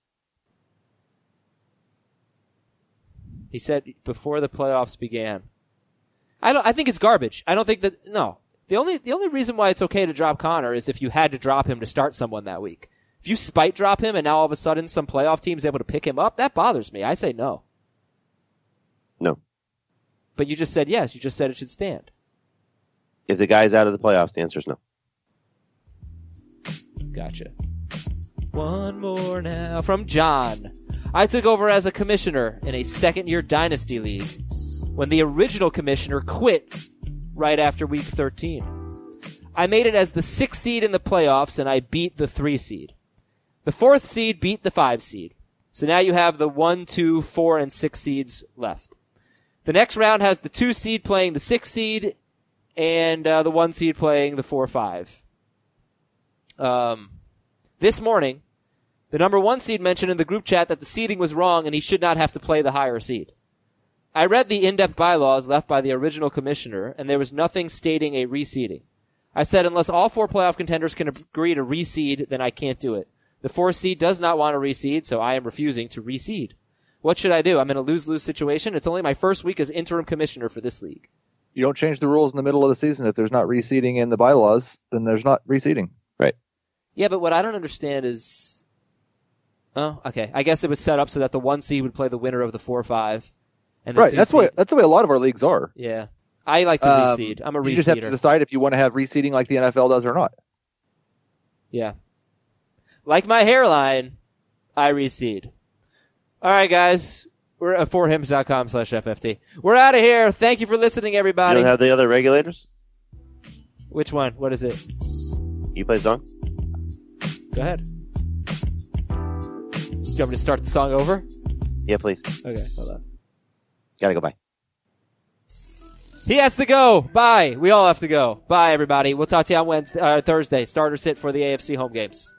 [SPEAKER 3] He said before the playoffs began. I don't. I think it's garbage. I don't think that. No. The only the only reason why it's okay to drop Conner is if you had to drop him to start someone that week. If you spite drop him and now all of a sudden some playoff team's able to pick him up, that bothers me. I say no.
[SPEAKER 4] No.
[SPEAKER 3] But you just said yes. You just said it should stand.
[SPEAKER 4] If the guy's out of the playoffs, the answer is no.
[SPEAKER 3] Gotcha. One more now from John. I took over as a commissioner in a second-year dynasty league when the original commissioner quit right after week thirteen. I made it as the sixth seed in the playoffs, and I beat the three seed. The fourth seed beat the five seed. So now you have the one, two, four, and six seeds left. The next round has the two seed playing the six seed, and uh, the one seed playing the four, five. Um, this morning, the number one seed mentioned in the group chat that the seeding was wrong and he should not have to play the higher seed. I read the in-depth bylaws left by the original commissioner, and there was nothing stating a reseeding. I said unless all four playoff contenders can agree to reseed, then I can't do it. The four seed does not want to reseed, so I am refusing to reseed. What should I do? I'm in a lose-lose situation. It's only my first week as interim commissioner for this league.
[SPEAKER 5] You don't change the rules in the middle of the season. If there's not reseeding in the bylaws, then there's not reseeding.
[SPEAKER 4] Right.
[SPEAKER 3] Yeah, but what I don't understand is... Oh, okay. I guess it was set up so that the one seed would play the winner of the four five. And the
[SPEAKER 5] Right.
[SPEAKER 3] two
[SPEAKER 5] That's
[SPEAKER 3] seed-
[SPEAKER 5] the way. That's the way a lot of our leagues are.
[SPEAKER 3] Yeah. I like to
[SPEAKER 5] Um,
[SPEAKER 3] reseed. I'm a reseeder.
[SPEAKER 5] You just have to decide if you want to have reseeding like the N F L does or not.
[SPEAKER 3] Yeah. Like my hairline, I reseed. All right, guys. We're at four hims dot com slash F F T. We're out of here. Thank you for listening,
[SPEAKER 4] You
[SPEAKER 3] everybody.
[SPEAKER 4] don't have the other regulators?
[SPEAKER 3] Which one? What is it?
[SPEAKER 4] You play a song?
[SPEAKER 3] Go ahead. Do you want me to start the song over?
[SPEAKER 4] Yeah, please.
[SPEAKER 3] Okay, hold on.
[SPEAKER 4] Gotta go. Bye.
[SPEAKER 3] He has to go. Bye. We all have to go. Bye, everybody. We'll talk to you on Wednesday, uh, Thursday. Starter sit for the A F C home games.